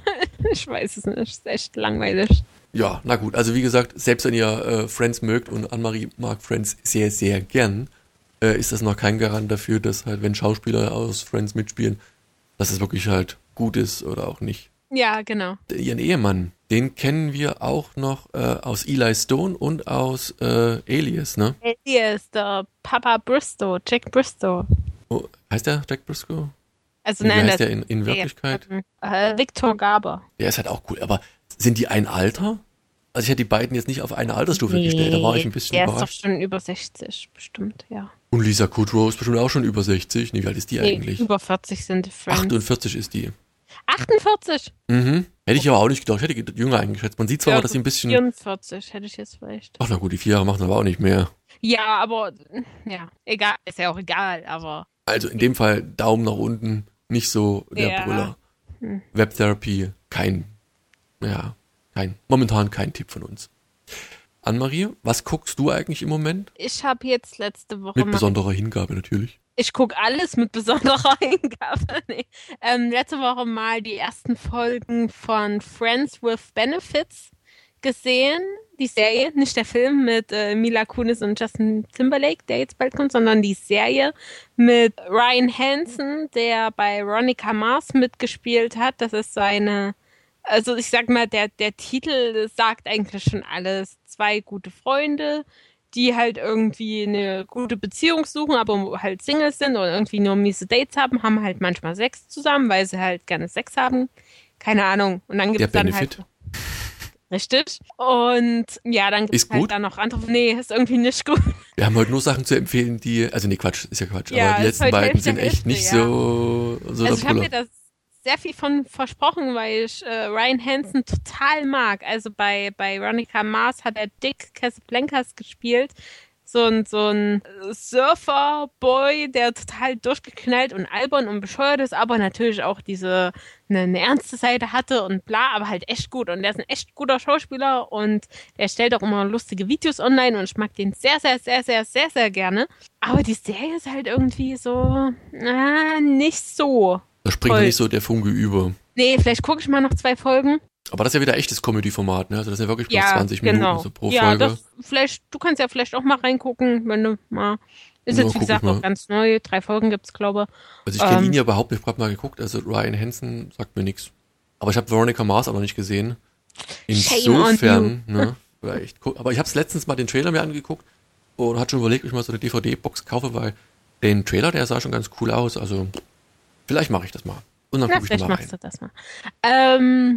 ich weiß es nicht. Es ist echt langweilig. Ja, na gut, also wie gesagt, selbst wenn ihr äh, Friends mögt und Annemarie mag Friends sehr, sehr gern, äh, ist das noch kein Garant dafür, dass halt, wenn Schauspieler aus Friends mitspielen, dass es wirklich halt gut ist oder auch nicht. Ja, genau. Ihren Ehemann, den kennen wir auch noch äh, aus Eli Stone und aus äh, Alias, ne? Hier ist der Papa Bristow, Jack Bristow. Oh, heißt der Jack Briscoe? Also Wie nein, heißt das der in, in Wirklichkeit? äh, Victor Garber. Der ist halt auch cool, aber sind die ein Alter? Also ich hätte die beiden jetzt nicht auf eine Altersstufe gestellt, da war ich ein bisschen Der ist doch überrascht. schon über sechzig, bestimmt, ja. Und Lisa Kudrow ist bestimmt auch schon über sechzig. Nee, wie alt ist die Nee, eigentlich? über vierzig sind die Friends. achtundvierzig ist die. achtundvierzig? Mhm. Hätte ich aber auch nicht gedacht. Ich hätte jünger eingeschätzt. Man sieht zwar, Ja, dass sie ein bisschen... vierundvierzig hätte ich jetzt vielleicht. Ach na gut, die vier Jahre machen aber auch nicht mehr. Ja, aber, ja, egal, ist ja auch egal, aber Also in dem Fall Daumen nach unten, nicht so der Ja. Brüller. Hm. Webtherapy, kein, ja, kein, momentan kein Tipp von uns. Annemarie, was guckst du eigentlich im Moment? ich habe jetzt letzte Woche Mit mal, besonderer Hingabe natürlich. ich gucke alles mit besonderer Hingabe. Nee. Ähm, letzte Woche mal die ersten Folgen von Friends with Benefits gesehen. Die Serie, nicht der Film mit äh, Mila Kunis und Justin Timberlake, der jetzt bald kommt, sondern die Serie mit Ryan Hansen, der bei Veronica Mars mitgespielt hat. Das ist seine, also ich sag mal, der, der Titel sagt eigentlich schon alles. Zwei gute Freunde, die halt irgendwie eine gute Beziehung suchen, aber halt Singles sind oder irgendwie nur miese Dates haben, haben halt manchmal Sex zusammen, weil sie halt gerne Sex haben. Keine Ahnung. Und dann Der gibt's dann Benefit. halt... Richtig. Und ja, dann gibt's Ist halt gut? dann noch andere. Nee, ist irgendwie nicht gut. Wir haben heute nur Sachen zu empfehlen, die, also nee, Quatsch, ist ja Quatsch, Ja, aber die ist letzten heute beiden Hälfte, sind echt Hälfte, nicht ja. so, so Also der ich habe Brüller. mir das sehr viel von versprochen, weil ich äh, Ryan Hansen total mag. Also bei, bei Veronica Mars hat er Dick Casablancas gespielt. So ein, so ein Surfer-Boy, der total durchgeknallt und albern und bescheuert ist, aber natürlich auch diese, eine, eine ernste Seite hatte und bla, aber halt echt gut. Und der ist ein echt guter Schauspieler und der stellt auch immer lustige Videos online und ich mag den sehr, sehr, sehr, sehr, sehr, sehr gerne. Aber die Serie ist halt irgendwie so, na, nicht so. Da springt toll. nicht so der Funke über. Nee, vielleicht gucke ich mal noch zwei Folgen. Aber das ist ja wieder echtes Comedy-Format, ne? Also das sind ja wirklich bloß Ja, zwanzig genau. Minuten so pro ja, Folge. Das vielleicht, du kannst ja vielleicht auch mal reingucken, wenn du mal. Ist Ja, jetzt, wie guck gesagt, ich mal. auch ganz neu. Drei Folgen gibt's, glaube Also ich kenne ähm, ihn ja überhaupt nicht, ich hab grad mal geguckt, also Ryan Hansen sagt mir nichts. Aber ich habe Veronica Mars auch noch nicht gesehen. Shame on Insofern, ne, vielleicht. gu- Aber ich habe letztens mal den Trailer mir angeguckt und hat schon überlegt, ob ich mal so eine D V D-Box kaufe, weil den Trailer, der sah schon ganz cool aus. Also vielleicht mache ich das mal. Und dann Na, gucke ich vielleicht nochmal machst rein. du das mal. Ähm,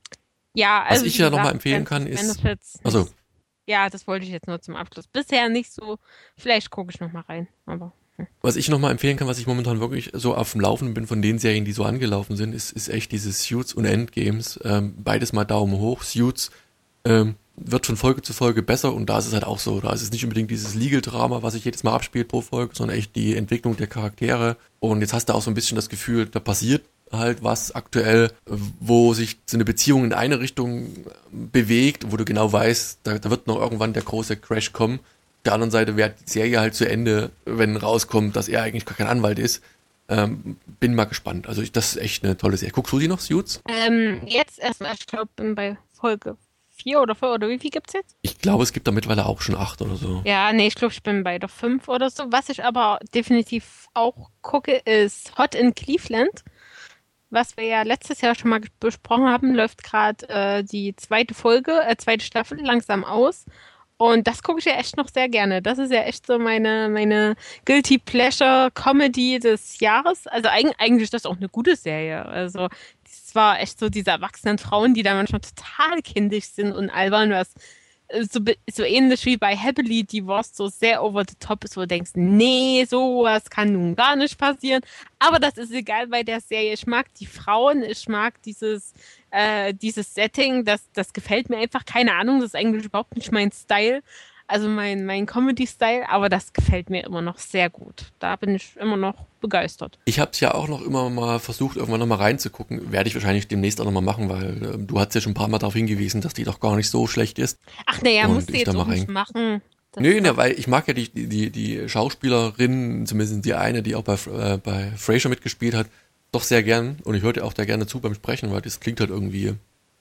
ja, Was also ich wie ja noch mal gesagt, empfehlen Friends kann, with ist- Benefits, Also, ja, das wollte ich jetzt nur zum Abschluss. Bisher nicht so. Vielleicht gucke ich noch mal rein, aber hm. was ich nochmal empfehlen kann, was ich momentan wirklich so auf dem Laufenden bin von den Serien, die so angelaufen sind, ist, ist echt diese Suits und Endgames. Ähm, beides mal Daumen hoch. Suits ähm, wird von Folge zu Folge besser und da ist es halt auch so. Da ist es nicht unbedingt dieses Legal-Drama, was sich jedes Mal abspielt pro Folge, sondern echt die Entwicklung der Charaktere. Und jetzt hast du auch so ein bisschen das Gefühl, da passiert halt was aktuell, wo sich so eine Beziehung in eine Richtung bewegt, wo du genau weißt, da, da wird noch irgendwann der große Crash kommen. Auf der anderen Seite wäre die Serie halt zu Ende, wenn rauskommt, dass er eigentlich gar kein Anwalt ist. Ähm, bin mal gespannt. Also ich, das ist echt eine tolle Serie. Guckst du die noch, Suits? Ähm, jetzt erstmal, ich glaube, bin bei Folge vier oder vier oder wie viel gibt's jetzt? Ich glaube, es gibt da mittlerweile auch schon acht oder so. Ja, nee, ich glaube, ich bin bei der fünf oder so. Was ich aber definitiv auch gucke, ist Hot in Cleveland. Was wir ja letztes Jahr schon mal ges- besprochen haben, läuft gerade äh, die zweite Folge, äh, zweite Staffel langsam aus. Und das gucke ich ja echt noch sehr gerne. Das ist ja echt so meine, meine Guilty Pleasure Comedy des Jahres. Also eig eigentlich ist das auch eine gute Serie. Also es war echt so diese erwachsenen Frauen, die da manchmal total kindisch sind und albern, was äh, so, be- so ähnlich wie bei Happily Divorced so sehr over the top ist, wo du denkst, nee, sowas kann nun gar nicht passieren. Aber das ist egal bei der Serie. Ich mag die Frauen, ich mag dieses, äh, dieses Setting, das, das gefällt mir einfach. Keine Ahnung, das ist eigentlich überhaupt nicht mein Style, also mein, mein Comedy-Style, aber das gefällt mir immer noch sehr gut. Da bin ich immer noch begeistert. Ich habe es ja auch noch immer mal versucht, irgendwann noch mal reinzugucken. Werde ich wahrscheinlich demnächst auch noch mal machen, weil äh, du hast ja schon ein paar Mal darauf hingewiesen, dass die doch gar nicht so schlecht ist. Ach naja, Und musst du ich jetzt da mal auch nicht rein- machen. Das Nö, ist ne, doch- weil ich mag ja die, die, die Schauspielerin, zumindest die eine, die auch bei, äh, bei Frasier mitgespielt hat, doch sehr gern. Und ich höre dir auch da gerne zu beim Sprechen, weil das klingt halt irgendwie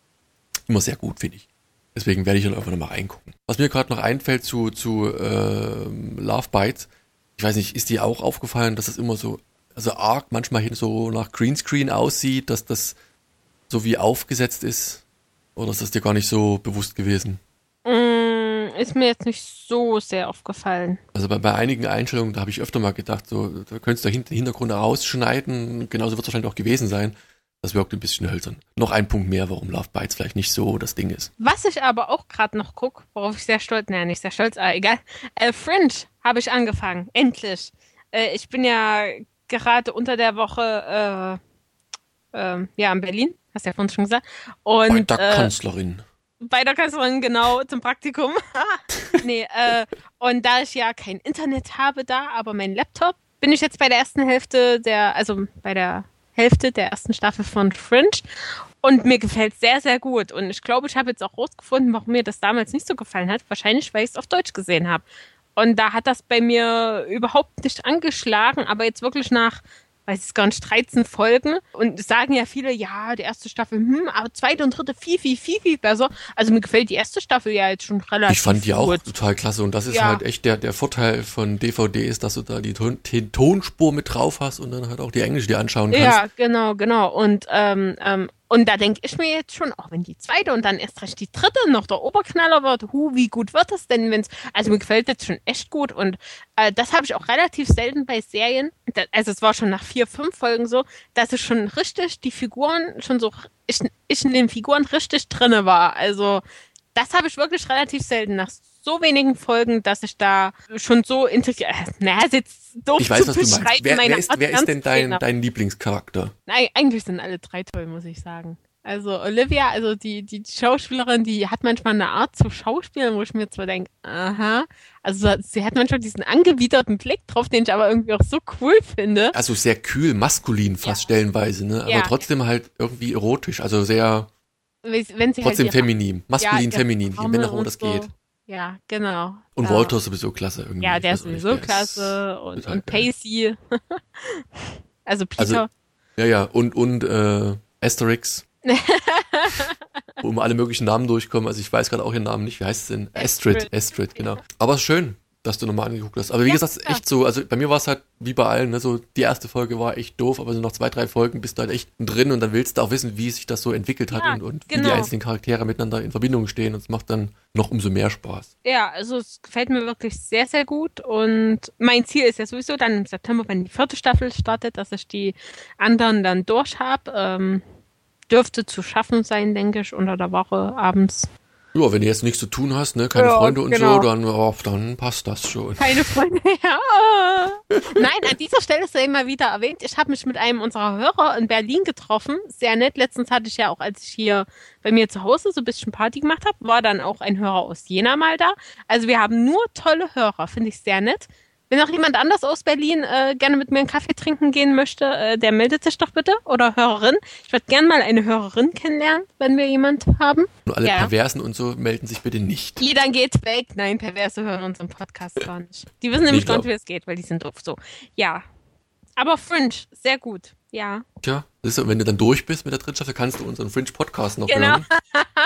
immer sehr gut, finde ich. Deswegen werde ich dann einfach nochmal reingucken. Was mir gerade noch einfällt zu, zu äh, Love Bites, ich weiß nicht, ist dir auch aufgefallen, dass das immer so, also arg manchmal hin so nach Greenscreen aussieht, dass das so wie aufgesetzt ist? Oder ist das dir gar nicht so bewusst gewesen? Mm, ist mir jetzt nicht so sehr aufgefallen. Also bei, bei einigen Einstellungen, da habe ich öfter mal gedacht, so, da könntest du den Hintergrund rausschneiden. Genauso wird es wahrscheinlich auch gewesen sein. Das wirkt ein bisschen hölzern. Noch ein Punkt mehr, warum Love Bites vielleicht nicht so das Ding ist. Was ich aber auch gerade noch gucke, worauf ich sehr stolz, naja, nicht sehr stolz, aber egal. Äh, Fringe habe ich angefangen, endlich. Äh, ich bin ja gerade unter der Woche äh, äh, ja in Berlin, hast du ja vorhin schon gesagt. Bei Und der äh, Kanzlerin. bei der Kanzlerin, genau, zum Praktikum. nee, äh, und da ich ja kein Internet habe da, aber mein Laptop, bin ich jetzt bei der ersten Hälfte der, also bei der Hälfte der ersten Staffel von Fringe. Und mir gefällt sehr, sehr gut. Und ich glaube, ich habe jetzt auch rausgefunden, warum mir das damals nicht so gefallen hat. Wahrscheinlich, weil ich es auf Deutsch gesehen habe. Und da hat das bei mir überhaupt nicht angeschlagen, aber jetzt wirklich nach, weiß ich gar nicht, dreizehn Folgen. Und es sagen ja viele, ja, die erste Staffel, hm, aber zweite und dritte viel, viel, viel, viel besser. Also mir gefällt die erste Staffel ja jetzt schon relativ Ich fand die auch gut. total klasse und das ist Ja. halt echt der, der Vorteil von D V D ist, dass du da die Ton, die Tonspur mit drauf hast und dann halt auch die Englische dir anschauen kannst. Ja, genau, genau. Und, ähm, ähm, und da denke ich mir jetzt schon, auch wenn die zweite und dann erst recht die dritte noch der Oberknaller wird, hu, wie gut wird das denn, wenn's, also mir gefällt das schon echt gut und äh, das habe ich auch relativ selten bei Serien, da, also es war schon nach vier, fünf Folgen so, dass es schon richtig, die Figuren schon so, ich, ich in den Figuren richtig drinne war, also das habe ich wirklich relativ selten nach so wenigen Folgen, dass ich da schon so integriert, äh, naja, ist jetzt doof Ich weiß, zu was du meinst. beschreiben, Wer, meine wer, ist, Art wer ist denn dein, anzusehen, dein Lieblingscharakter? Nein, eigentlich sind alle drei toll, muss ich sagen. Also Olivia, also die, die Schauspielerin, die hat manchmal eine Art zu schauspielen, wo ich mir zwar denke, aha, also sie hat manchmal diesen angewiderten Blick drauf, den ich aber irgendwie auch so cool finde. Also sehr kühl, maskulin fast Ja. stellenweise, ne? Aber Ja. trotzdem halt irgendwie erotisch, also sehr, Wenn sie trotzdem halt ihre- feminin, maskulin, ja, feminin, je Arme mehr und das so. geht. Ja, genau. Und ja. Walter ist sowieso klasse irgendwie. Ja, Ich der weiß ist auch nicht, sowieso der klasse und, total und geil. Pacey. Also Peter. Also, ja, ja, und, und äh, Asterix. Wo immer alle möglichen Namen durchkommen. Also ich weiß gerade auch ihren Namen nicht. Wie heißt es denn? Astrid. Astrid. Astrid, genau. Aber es ist schön, dass du nochmal angeguckt hast. Aber wie Ja, gesagt, es ist ja. echt so, also bei mir war es halt wie bei allen, ne, so die erste Folge war echt doof, aber so nach zwei, drei Folgen bist du halt echt drin und dann willst du auch wissen, wie sich das so entwickelt hat Ja, und, und wie genau. die einzelnen Charaktere miteinander in Verbindung stehen und es macht dann noch umso mehr Spaß. Ja, also es gefällt mir wirklich sehr, sehr gut und mein Ziel ist ja sowieso dann im September, wenn die vierte Staffel startet, dass ich die anderen dann durch habe. Ähm, dürfte zu schaffen sein, denke ich, unter der Woche abends. Ja, wenn du jetzt nichts zu tun hast, ne, keine Ja, Freunde und genau. so, dann, oh, dann passt das schon. Keine Freunde, ja. Nein, an dieser Stelle sei mal wieder erwähnt, ich habe mich mit einem unserer Hörer in Berlin getroffen. Sehr nett. Letztens hatte ich ja auch, als ich hier bei mir zu Hause so ein bisschen Party gemacht habe, war dann auch ein Hörer aus Jena mal da. Also wir haben nur tolle Hörer, finde ich sehr nett. Wenn noch jemand anders aus Berlin äh, gerne mit mir einen Kaffee trinken gehen möchte, äh, der meldet sich doch bitte. Oder Hörerin. Ich würde gerne mal eine Hörerin kennenlernen, wenn wir jemand haben. Nur alle Ja. Perversen und so melden sich bitte nicht. Die, dann geht's weg. Nein, Perverse hören unseren Podcast gar nicht. Die wissen nämlich Nee, gar glaub- nicht, wie es geht, weil die sind doof. So, ja. Aber Fringe, sehr gut. Ja. Tja, das ist, so, wenn du dann durch bist mit der dritten Staffel, kannst du unseren Fringe-Podcast noch Genau. hören.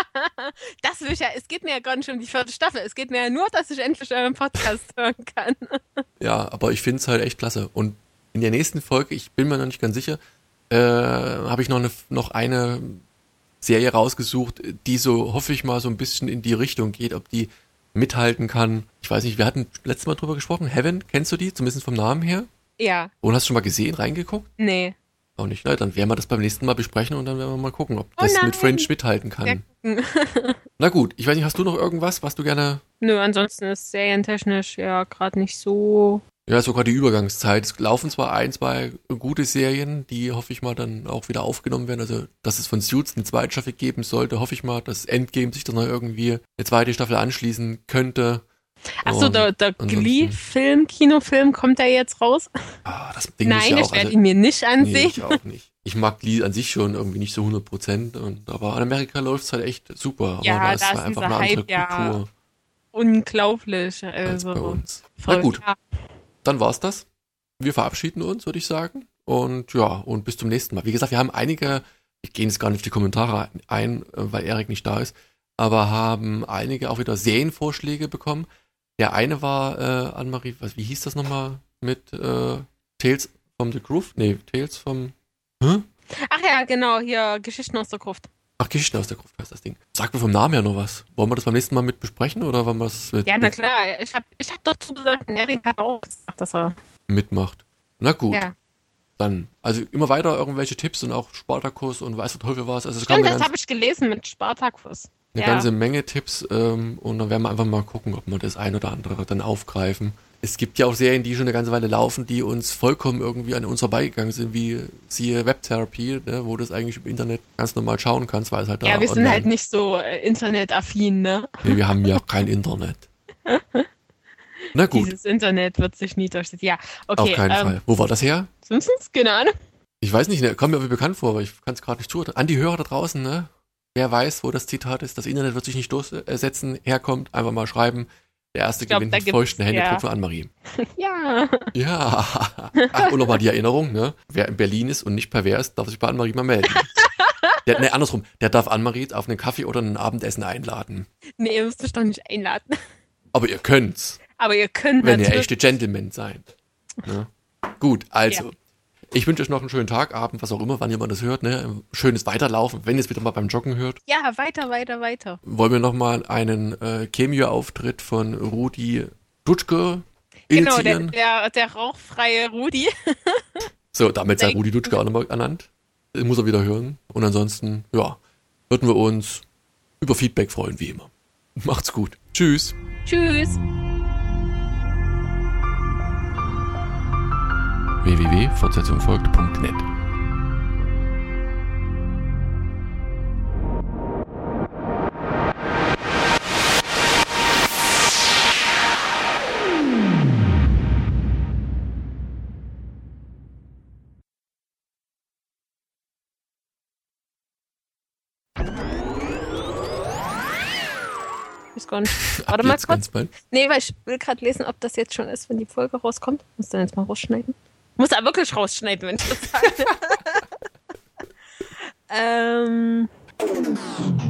Das will ich ja, es geht mir ja gar nicht um die vierte Staffel. Es geht mir ja nur, dass ich endlich euren Podcast hören kann. Ja, aber ich finde es halt echt klasse. Und in der nächsten Folge, ich bin mir noch nicht ganz sicher, äh, habe ich noch eine, noch eine Serie rausgesucht, die so, hoffe ich mal, so ein bisschen in die Richtung geht, ob die mithalten kann. Ich weiß nicht, wir hatten letztes Mal drüber gesprochen. Heaven, kennst du die? Zumindest vom Namen her? Ja, Und hast du schon mal gesehen, reingeguckt? nee. Auch nicht. Na, dann werden wir das beim nächsten Mal besprechen und dann werden wir mal gucken, ob Oh das nein. mit Fringe mithalten kann. Ja. Na gut, ich weiß nicht, hast du noch irgendwas, was du gerne... Nö, ansonsten ist serientechnisch ja gerade nicht so. Ja, sogar die Übergangszeit. Es laufen zwar ein, zwei gute Serien, die hoffe ich mal dann auch wieder aufgenommen werden. Also, dass es von Suits eine zweite Staffel geben sollte, hoffe ich mal, dass Endgame sich dann noch irgendwie eine zweite Staffel anschließen könnte. Achso, Und der, der ansonsten- Glee-Film, Kinofilm, kommt der jetzt raus? Ah, das Ding ist Nein, ja ich auch... werde Also, ihn mir nicht nee, ansehen. ich auch nicht. Ich mag Glee an sich schon irgendwie nicht so hundert Prozent. Und, aber in Amerika läuft es halt echt super. Aber Ja, da ist da halt ist einfach dieser eine andere Hype, ja, Kultur Unglaublich. als Also, bei uns. voll, Na gut, Ja. dann war's das. Wir verabschieden uns, würde ich sagen. Und ja, und bis zum nächsten Mal. Wie gesagt, wir haben einige, ich gehe jetzt gar nicht auf die Kommentare ein, äh, weil Erik nicht da ist, aber haben einige auch wieder Serienvorschläge bekommen. Der eine war, äh, Annemarie, was, wie hieß das nochmal mit äh, Tales from the Groove? Nee, Tales vom... Hä? Ach ja, genau, hier Geschichten aus der Gruft. Ach, Geschichten aus der Gruft heißt das Ding. Sag mir vom Namen her noch was. Wollen wir das beim nächsten Mal mit besprechen oder wollen wir das mit, Ja, na klar. Ich habe ich hab dazu gesagt, Erik hat auch gesagt, dass er. mitmacht? Na gut, Ja. dann. Also immer weiter irgendwelche Tipps und auch Spartakus und weiß der Teufel was. Also es kam Stimmt, eine, das ganz, habe ich gelesen mit Spartacus. eine Ja. ganze Menge Tipps ähm, und dann werden wir einfach mal gucken, ob wir das ein oder andere dann aufgreifen. Es gibt ja auch Serien, die schon eine ganze Weile laufen, die uns vollkommen irgendwie an uns vorbeigegangen sind, wie siehe Webtherapie, ne, wo du das eigentlich im Internet ganz normal schauen kannst, weil es halt da Ja, wir sind online- halt nicht so äh, internetaffin, ne? Nee, wir haben ja kein Internet. Na gut, Dieses Internet wird sich nie durchsetzen. Ja, okay. auf keinen ähm, Fall. Wo war das her? Simpsons? Keine Ahnung. Ich weiß nicht, ne, kommt mir irgendwie bekannt vor, aber ich kann es gerade nicht zuordnen. An die Hörer da draußen, ne? Wer weiß, wo das Zitat ist, das Internet wird sich nicht durchsetzen, herkommt, einfach mal schreiben. Der erste Ich glaub, gewinnt da den gibt's- feuchten Händedruck ja. von Annemarie. Ja. Ja. Ach, und nochmal die Erinnerung, ne? Wer in Berlin ist und nicht pervers, darf sich bei Annemarie mal melden. Der, ne, andersrum, der darf Annemarie auf einen Kaffee oder ein Abendessen einladen. Nee, ihr müsst euch doch nicht einladen. Aber ihr könnt's, Aber ihr könnt wenn ihr natürlich. echte Gentlemen seid. Ne? Gut, also. Ja. Ich wünsche euch noch einen schönen Tag, Abend, was auch immer, wann ihr mal das hört, ne? Ein schönes Weiterlaufen, wenn ihr es wieder mal beim Joggen hört. Ja, weiter, weiter, weiter. Wollen wir nochmal einen äh, Cameo-Auftritt von Rudi Dutschke Genau, der, initiieren? der, der rauchfreie Rudi. So, damit sei der- Rudi Dutschke auch nochmal ernannt. Den muss er wieder hören. Und ansonsten, ja, würden wir uns über Feedback freuen, wie immer. Macht's gut. Tschüss. Tschüss. Tschüss. w w w punkt fortsetzung folgt punkt net Ist gar nicht. Warte mal jetzt ganz kurz. bald. Nee, weil ich will gerade lesen, ob das jetzt schon ist, wenn die Folge rauskommt. Muss dann jetzt mal rausschneiden. Muss da wirklich rausschneiden, wenn ich das sage. ähm.